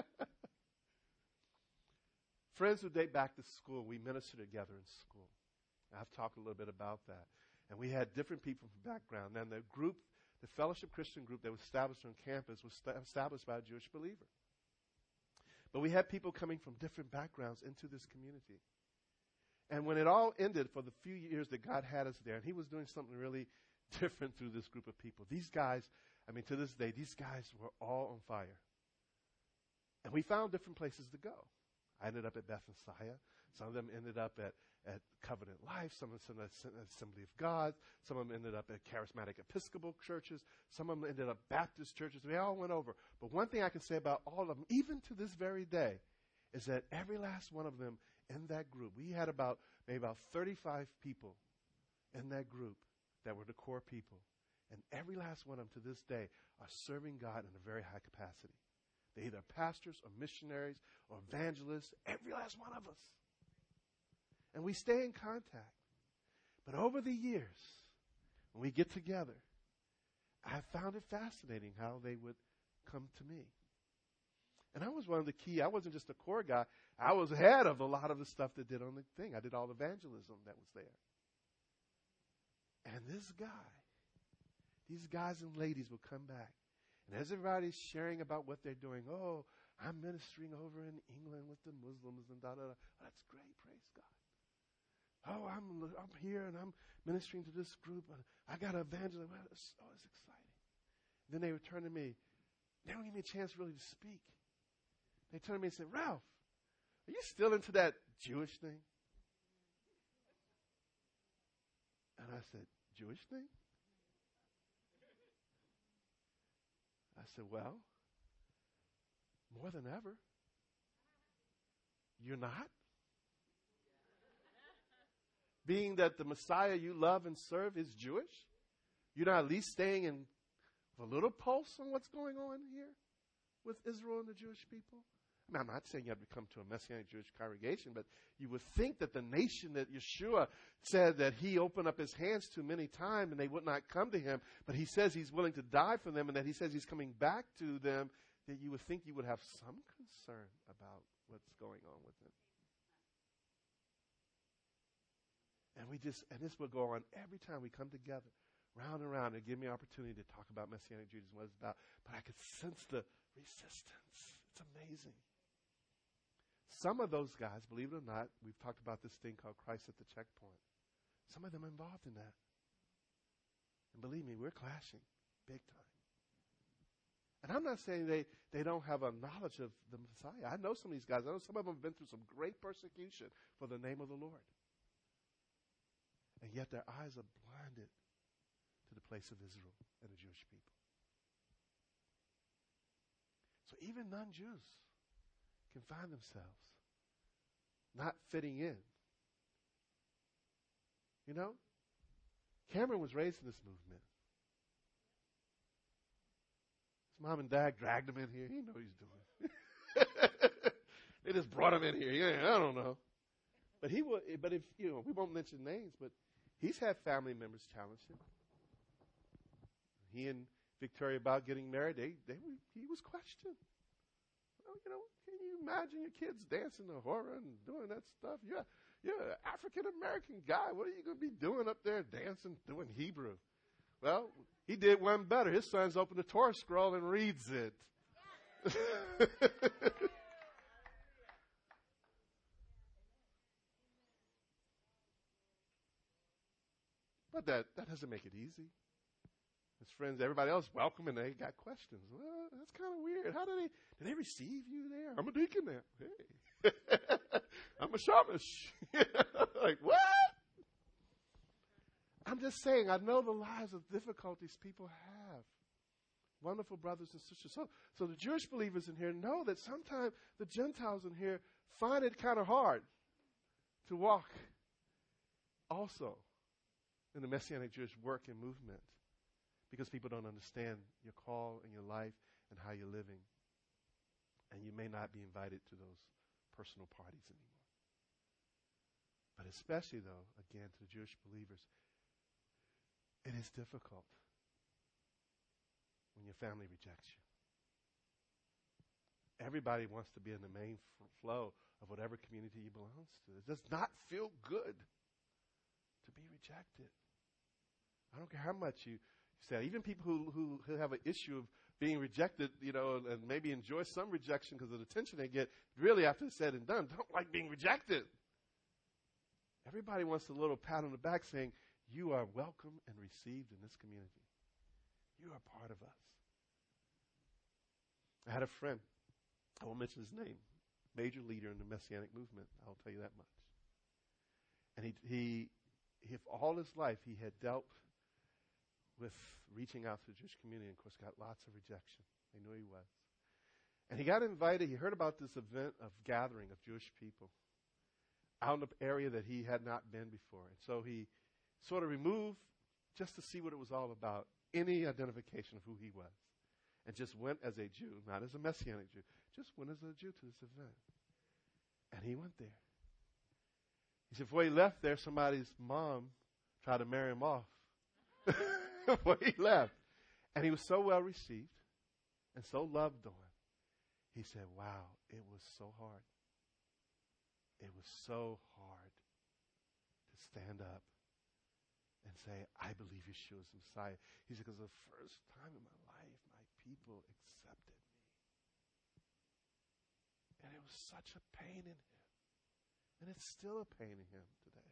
Friends who date back to school, we minister together in school. I've talked a little bit about that. And we had different people from background. And the group, the Fellowship Christian group that was established on campus was established by a Jewish believer. But we had people coming from different backgrounds into this community. And when it all ended for the few years that God had us there, and He was doing something really different through this group of people. These guys, to this day, these guys were all on fire. And we found different places to go. I ended up at Beth Messiah. Some of them ended up at Covenant Life. Some of them at Assembly of God. Some of them ended up at Charismatic Episcopal churches. Some of them ended up Baptist churches. We all went over. But one thing I can say about all of them, even to this very day, is that every last one of them in that group, we had maybe about 35 people in that group that were the core people. And every last one of them to this day are serving God in a very high capacity. They're either pastors or missionaries or evangelists, every last one of us. And we stay in contact. But over the years, when we get together, I found it fascinating how they would come to me. And I was one of the key. I wasn't just a core guy. I was head of a lot of the stuff that did on the thing. I did all the evangelism that was there. And these guys and ladies would come back. And as everybody's sharing about what they're doing, I'm ministering over in England with the Muslims and da-da-da. That's great, praise God. I'm here and I'm ministering to this group. And I got an evangelist. It's exciting. Then they would turn to me. They don't give me a chance really to speak. They turn to me and say, Ralph, are you still into that Jewish thing? And I said, Jewish thing? I said, well, more than ever. You're not? Being that the Messiah you love and serve is Jewish? You're not at least staying in a little pulse on what's going on here with Israel and the Jewish people? I mean, I'm not saying you have to come to a Messianic Jewish congregation, but you would think that the nation that Yeshua said that he opened up his hands to many times and they would not come to him, but he says he's willing to die for them and that he says he's coming back to them, that you would think you would have some concern about what's going on with them. And this will go on every time we come together, round and round, and give me an opportunity to talk about Messianic Judaism, what it's about. But I could sense the resistance. It's amazing. Some of those guys, believe it or not, we've talked about this thing called Christ at the Checkpoint. Some of them are involved in that. And believe me, we're clashing big time. And I'm not saying they don't have a knowledge of the Messiah. I know some of these guys. I know some of them have been through some great persecution for the name of the Lord. And yet their eyes are blinded to the place of Israel and the Jewish people. So even non-Jews can find themselves not fitting in. You know, Cameron was raised in this movement. His mom and dad dragged him in here. He knew what he's doing. They just brought him in here. Yeah, I don't know. But if we won't mention names, but he's had family members challenge him. He and Victoria about getting married, he was questioned. Well, can you imagine your kids dancing the horror and doing that stuff? You're an African-American guy. What are you going to be doing up there dancing, doing Hebrew? Well, he did one better. His son's opened the Torah scroll and reads it. But that doesn't make it easy. His friends, everybody else welcome, and they got questions. Well, that's kind of weird. How did they receive you there? I'm a deacon now. Hey. I'm a shamash. Like, what? I'm just saying, I know the lives of difficulties people have. Wonderful brothers and sisters. So the Jewish believers in here know that sometimes the Gentiles in here find it kind of hard to walk also in the Messianic Jewish work and movement, because people don't understand your call and your life and how you're living. And you may not be invited to those personal parties anymore. But especially, though, again, to the Jewish believers, it is difficult when your family rejects you. Everybody wants to be in the main flow of whatever community you belong to. It does not feel good to be rejected. I don't care how much you say. Even people who have an issue of being rejected, and maybe enjoy some rejection because of the attention they get, really after it's said and done, don't like being rejected. Everybody wants a little pat on the back saying, you are welcome and received in this community. You are part of us. I had a friend, I won't mention his name, major leader in the Messianic movement, I'll tell you that much. And he all his life, he had dealt with reaching out to the Jewish community, and of course got lots of rejection. They knew he was. And he got invited, he heard about this event of gathering of Jewish people out in the area that he had not been before. And so he sort of removed, just to see what it was all about, any identification of who he was. And just went as a Jew, not as a Messianic Jew, just went as a Jew to this event. And he went there. He said before he left there, somebody's mom tried to marry him off. Before he left. And he was so well received and so loved on. He said, wow, it was so hard. It was so hard to stand up and say, I believe Yeshua is the Messiah. He said, because the first time in my life, my people accepted me. And it was such a pain in him. And it's still a pain in him today.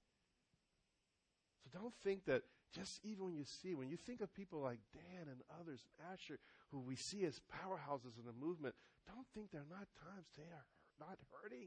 So don't think that just even when you think of people like Dan and others, Asher, who we see as powerhouses in the movement, don't think there are not times they are not hurting.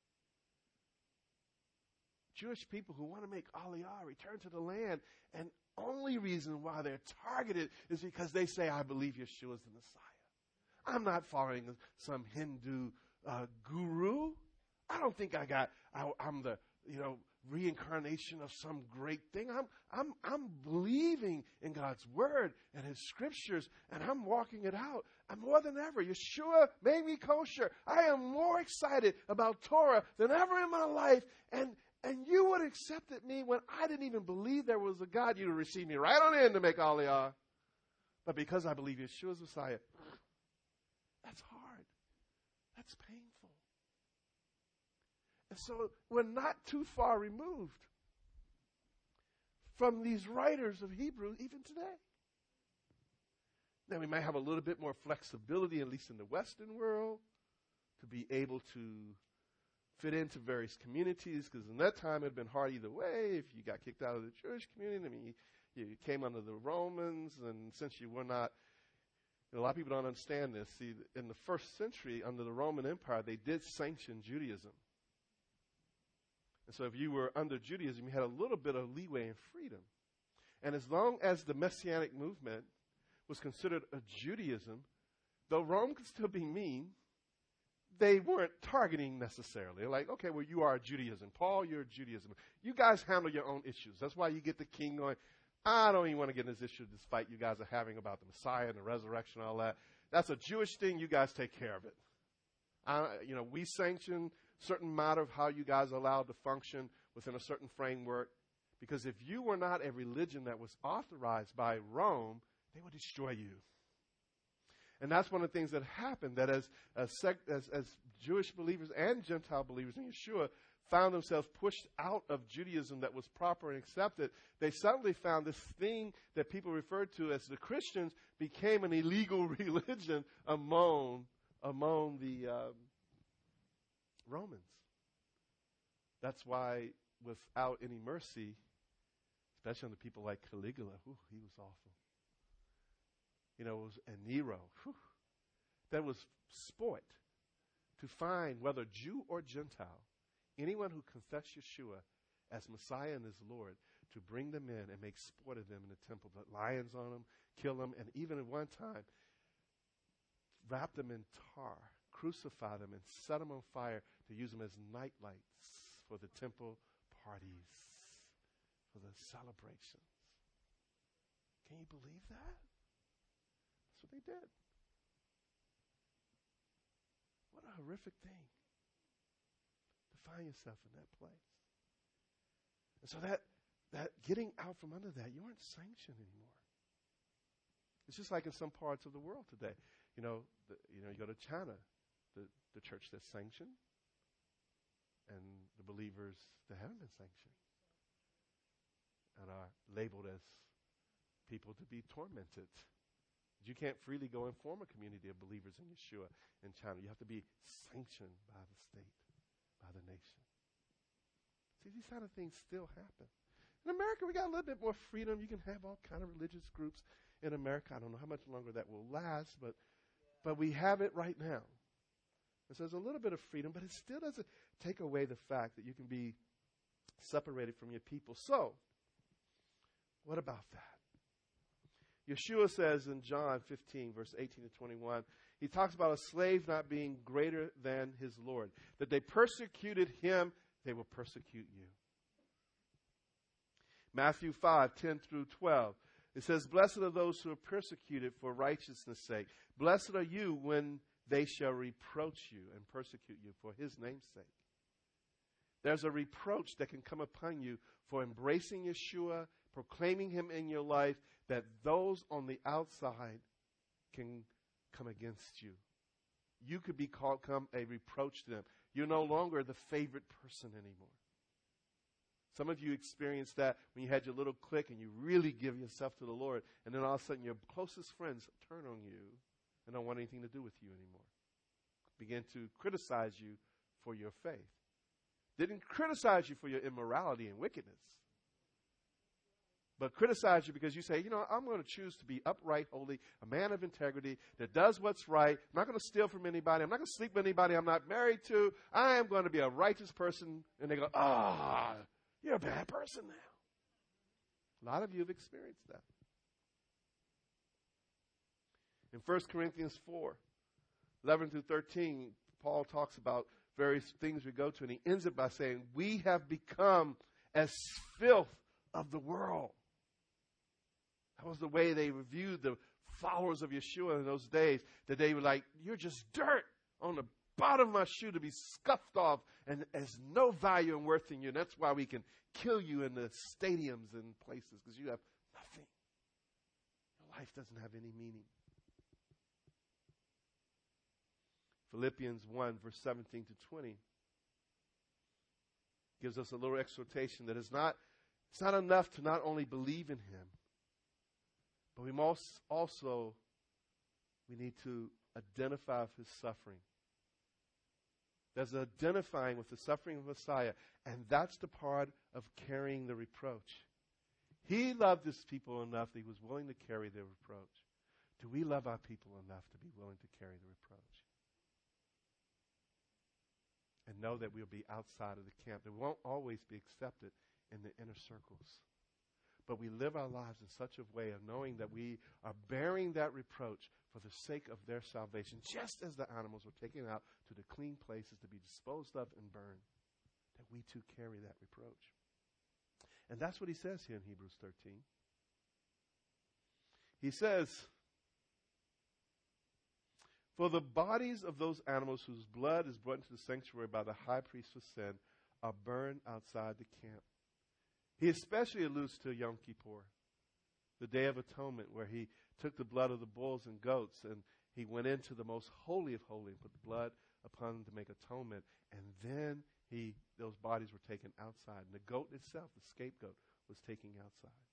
Jewish people who want to make Aliyah, return to the land, and only reason why they're targeted is because they say, I believe Yeshua is the Messiah. I'm not following some Hindu guru. I don't think I'm the reincarnation of some great thing. I'm believing in God's word and his scriptures, and I'm walking it out. And more than ever, Yeshua made me kosher. I am more excited about Torah than ever in my life. And you would accept me when I didn't even believe there was a God. You'd receive me right on in to make Aliyah. But because I believe Yeshua's Messiah, that's hard. That's painful. And so we're not too far removed from these writers of Hebrew even today. Now, we might have a little bit more flexibility, at least in the Western world, to be able to fit into various communities, because in that time it had been hard either way. If you got kicked out of the Jewish community, I mean, you came under the Romans, and since you were not, a lot of people don't understand this. See, in the first century, under the Roman Empire, they did sanction Judaism. And so if you were under Judaism, you had a little bit of leeway and freedom. And as long as the Messianic movement was considered a Judaism, though Rome could still be mean, they weren't targeting necessarily. Like, okay, well, you are Judaism. Paul, you're Judaism. You guys handle your own issues. That's why you get the king going, I don't even want to get in this issue, this fight you guys are having about the Messiah and the resurrection and all that. That's a Jewish thing. You guys take care of it. We sanction certain matter of how you guys are allowed to function within a certain framework. Because if you were not a religion that was authorized by Rome, they would destroy you. And that's one of the things that happened, that as Jewish believers and Gentile believers in Yeshua found themselves pushed out of Judaism that was proper and accepted, they suddenly found this thing that people referred to as the Christians became an illegal religion among the Romans. That's why, without any mercy, especially on the people like Caligula, he was awful. And Nero, that was sport to find, whether Jew or Gentile, anyone who confessed Yeshua as Messiah and as Lord, to bring them in and make sport of them in the temple, put lions on them, kill them, and even at one time, wrap them in tar, crucify them, and set them on fire to use them as night lights for the temple parties, for the celebrations. Can you believe that? That's what they did. What a horrific thing to find yourself in that place. And so that getting out from under that, you aren't sanctioned anymore. It's just like in some parts of the world today. You go to China, the church that's sanctioned, and the believers that haven't been sanctioned and are labeled as people to be tormented. You can't freely go and form a community of believers in Yeshua in China. You have to be sanctioned by the state, by the nation. See, these kind of things still happen. In America, we got a little bit more freedom. You can have all kind of religious groups in America. I don't know how much longer that will last, but we have it right now. And so there's a little bit of freedom, but it still doesn't take away the fact that you can be separated from your people. So, what about that? Yeshua says in John 15, verse 18 to 21, he talks about a slave not being greater than his Lord. That they persecuted him, they will persecute you. Matthew 5, 10 through 12. It says, blessed are those who are persecuted for righteousness' sake. Blessed are you when they shall reproach you and persecute you for his name's sake. There's a reproach that can come upon you for embracing Yeshua, proclaiming him in your life, that those on the outside can come against you. You could become a reproach to them. You're no longer the favorite person anymore. Some of you experienced that when you had your little clique and you really give yourself to the Lord, and then all of a sudden your closest friends turn on you and don't want anything to do with you anymore. Begin to criticize you for your faith. Didn't criticize you for your immorality and wickedness, but criticize you because you say, I'm going to choose to be upright, holy, a man of integrity that does what's right. I'm not going to steal from anybody. I'm not going to sleep with anybody I'm not married to. I am going to be a righteous person. And they go, you're a bad person now. A lot of you have experienced that. In 1 Corinthians 4, 11 through 13, Paul talks about various things we go to, and he ends it by saying, we have become as filth of the world. That was the way they reviewed the followers of Yeshua in those days, that they were like, you're just dirt on the bottom of my shoe to be scuffed off and has no value and worth in you. And that's why we can kill you in the stadiums and places, because you have nothing. Your life doesn't have any meaning. Philippians 1, verse 17 to 20 gives us a little exhortation that it's not enough to not only believe in him, but we need to identify with his suffering. There's identifying with the suffering of Messiah, and that's the part of carrying the reproach. He loved his people enough that he was willing to carry their reproach. Do we love our people enough to be willing to carry the reproach? And know that we'll be outside of the camp, that we won't always be accepted in the inner circles. But we live our lives in such a way of knowing that we are bearing that reproach for the sake of their salvation, just as the animals were taken out to the clean places to be disposed of and burned, that we too carry that reproach. And that's what he says here in Hebrews 13. He says, for the bodies of those animals whose blood is brought into the sanctuary by the high priest for sin are burned outside the camp. He especially alludes to Yom Kippur, the Day of Atonement, where he took the blood of the bulls and goats and he went into the most holy of holy and put the blood upon them to make atonement. And then those bodies were taken outside. And the goat itself, the scapegoat, was taken outside.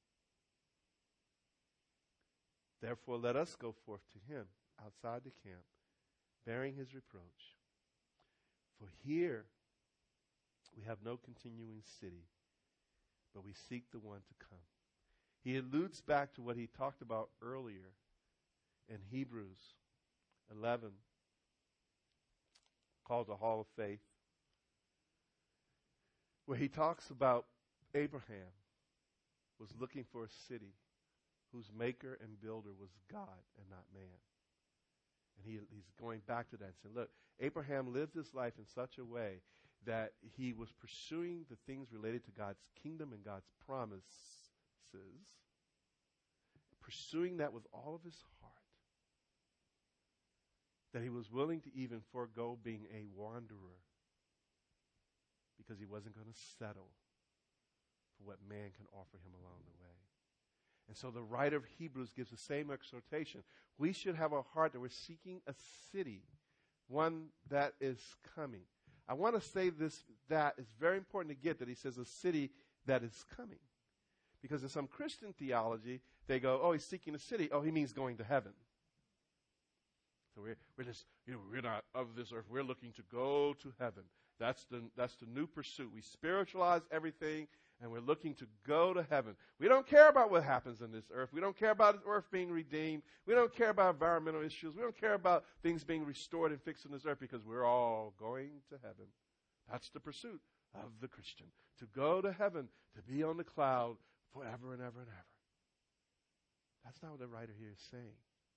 Therefore, let us go forth to him outside the camp, bearing his reproach. For here we have no continuing city, but we seek the one to come. He alludes back to what he talked about earlier in Hebrews 11, called the Hall of Faith, where he talks about Abraham was looking for a city whose maker and builder was God and not man. And he's going back to that and saying, look, Abraham lived his life in such a way that he was pursuing the things related to God's kingdom and God's promises, pursuing that with all of his heart, that he was willing to even forego being a wanderer because he wasn't going to settle for what man can offer him along the way. And so the writer of Hebrews gives the same exhortation. We should have a heart that we're seeking a city, one that is coming. I want to say that it's very important to get that he says a city that is coming. Because in some Christian theology, they go, oh, he's seeking a city. Oh, he means going to heaven. So we're just, we're not of this earth. We're looking to go to heaven. That's the new pursuit. We spiritualize everything, and we're looking to go to heaven. We don't care about what happens on this earth. We don't care about the earth being redeemed. We don't care about environmental issues. We don't care about things being restored and fixed on this earth because we're all going to heaven. That's the pursuit of the Christian, to go to heaven, to be on the cloud forever and ever and ever. That's not what the writer here is saying.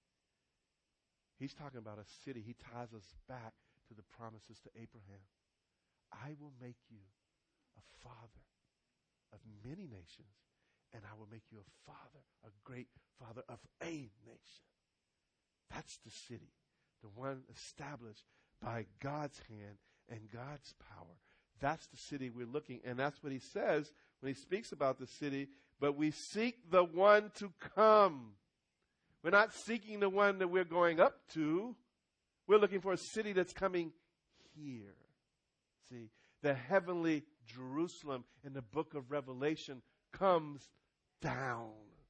He's talking about a city. He ties us back to the promises to Abraham. I will make you a father of many nations, and I will make you a father, a great father of a nation. That's the city, the one established by God's hand and God's power. That's the city we're looking, and that's what he says when he speaks about the city, but we seek the one to come. We're not seeking the one that we're going up to. We're looking for a city that's coming here. See, the heavenly Jerusalem in the book of Revelation comes down.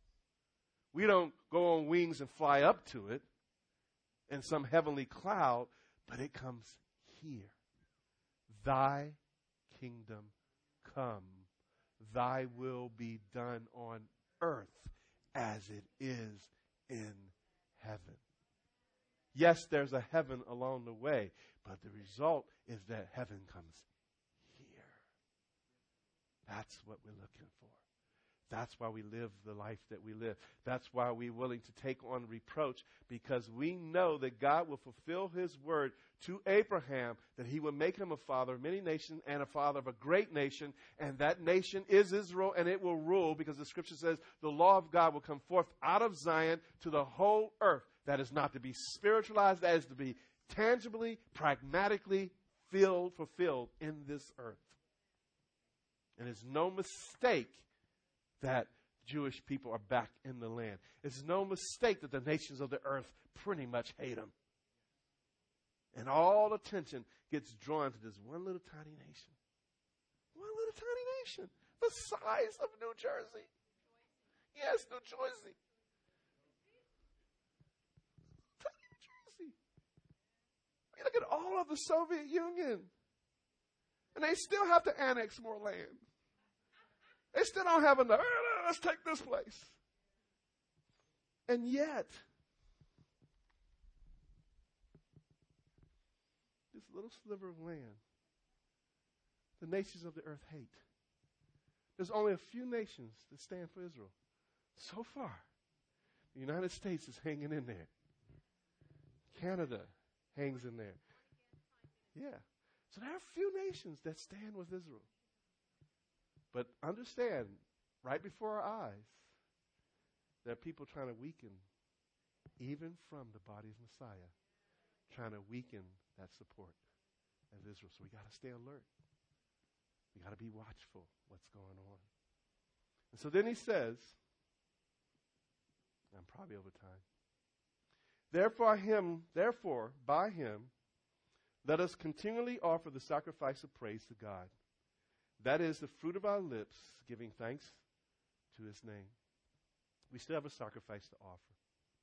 We don't go on wings and fly up to it in some heavenly cloud, but it comes here. Thy kingdom come. Thy will be done on earth as it is in heaven. Yes, there's a heaven along the way, but the result is that heaven comes here. That's what we're looking for. That's why we live the life that we live. That's why we're willing to take on reproach, because we know that God will fulfill his word to Abraham, that he will make him a father of many nations and a father of a great nation. And that nation is Israel, and it will rule, because the scripture says the law of God will come forth out of Zion to the whole earth. That is not to be spiritualized. That is to be tangibly, pragmatically fulfilled in this earth. And it's no mistake that Jewish people are back in the land. It's no mistake that the nations of the earth pretty much hate them. And all attention gets drawn to this one little tiny nation. One little tiny nation. The size of New Jersey. Yes, New Jersey. Tiny New Jersey. You look at all of the Soviet Union. And they still have to annex more land. They still don't have enough. Let's take this place. And yet, this little sliver of land, the nations of the earth hate. There's only a few nations that stand for Israel. So far, the United States is hanging in there. Canada hangs in there. Yeah. So there are a few nations that stand with Israel. But understand, right before our eyes, there are people trying to weaken, even from the body of Messiah, trying to weaken that support of Israel. So we got to stay alert. We got to be watchful what's going on. And so then he says, I'm probably over time. Therefore, by him, let us continually offer the sacrifice of praise to God. That is the fruit of our lips, giving thanks to his name. We still have a sacrifice to offer.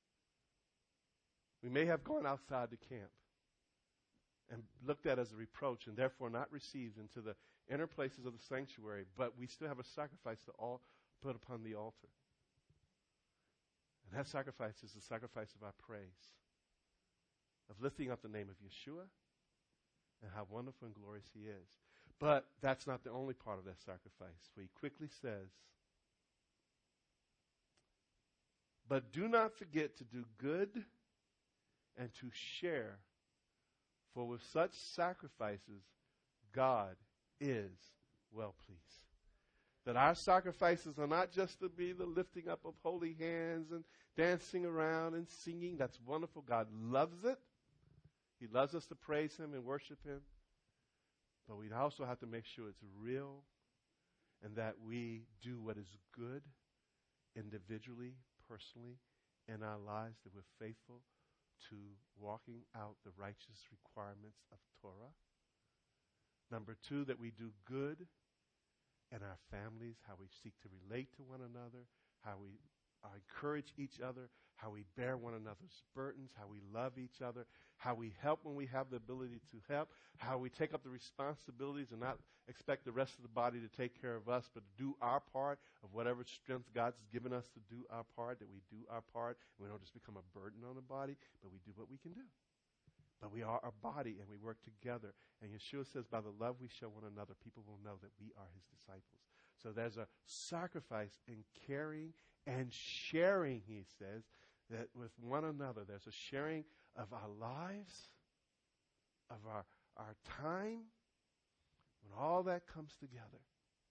We may have gone outside the camp and looked at as a reproach and therefore not received into the inner places of the sanctuary, but we still have a sacrifice to all put upon the altar. And that sacrifice is the sacrifice of our praise, of lifting up the name of Yeshua and how wonderful and glorious he is. But that's not the only part of that sacrifice. For he quickly says, but do not forget to do good and to share, for with such sacrifices, God is well pleased. That our sacrifices are not just to be the lifting up of holy hands and dancing around and singing. That's wonderful. God loves it. He loves us to praise him and worship him. But we also have to make sure it's real and that we do what is good individually, personally, in our lives, that we're faithful to walking out the righteous requirements of Torah. Number two, that we do good in our families, how we seek to relate to one another, how we encourage each other, how we bear one another's burdens, how we love each other, how we help when we have the ability to help, how we take up the responsibilities and not expect the rest of the body to take care of us, but do our part of whatever strength God's given us to do our part, that we do our part. And we don't just become a burden on the body, but we do what we can do. But we are a body and we work together. And Yeshua says, by the love we show one another, people will know that we are his disciples. So there's a sacrifice in caring and sharing, he says, that with one another. There's a sharing of our lives, of our time. When all that comes together,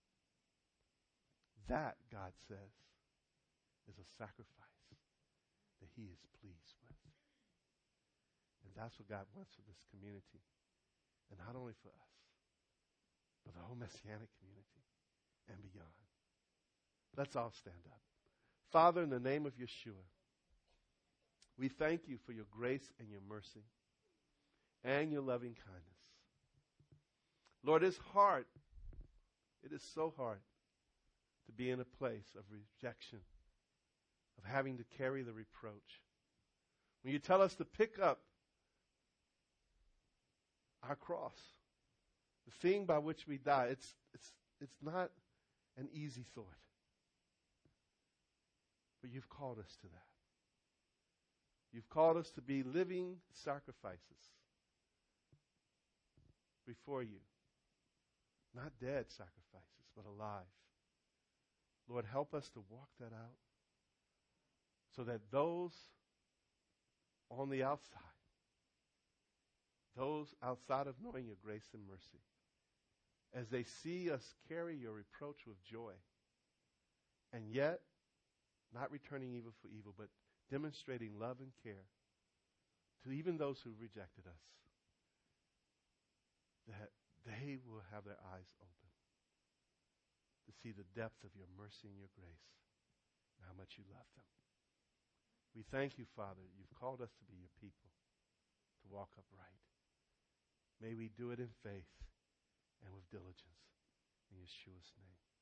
that, God says, is a sacrifice that he is pleased with. And that's what God wants for this community. And not only for us, but the whole Messianic community and beyond. Let's all stand up. Father, in the name of Yeshua, we thank you for your grace and your mercy and your loving kindness. Lord, it's hard. It is so hard to be in a place of rejection, of having to carry the reproach. When you tell us to pick up our cross, the thing by which we die, it's not an easy thought. But you've called us to that. You've called us to be living sacrifices before you. Not dead sacrifices, but alive. Lord, help us to walk that out so that those on the outside, those outside of knowing your grace and mercy, as they see us carry your reproach with joy, and yet not returning evil for evil, but demonstrating love and care to even those who rejected us, that they will have their eyes open to see the depth of your mercy and your grace and how much you love them. We thank you, Father. You've called us to be your people, to walk upright. May we do it in faith and with diligence. In Yeshua's name.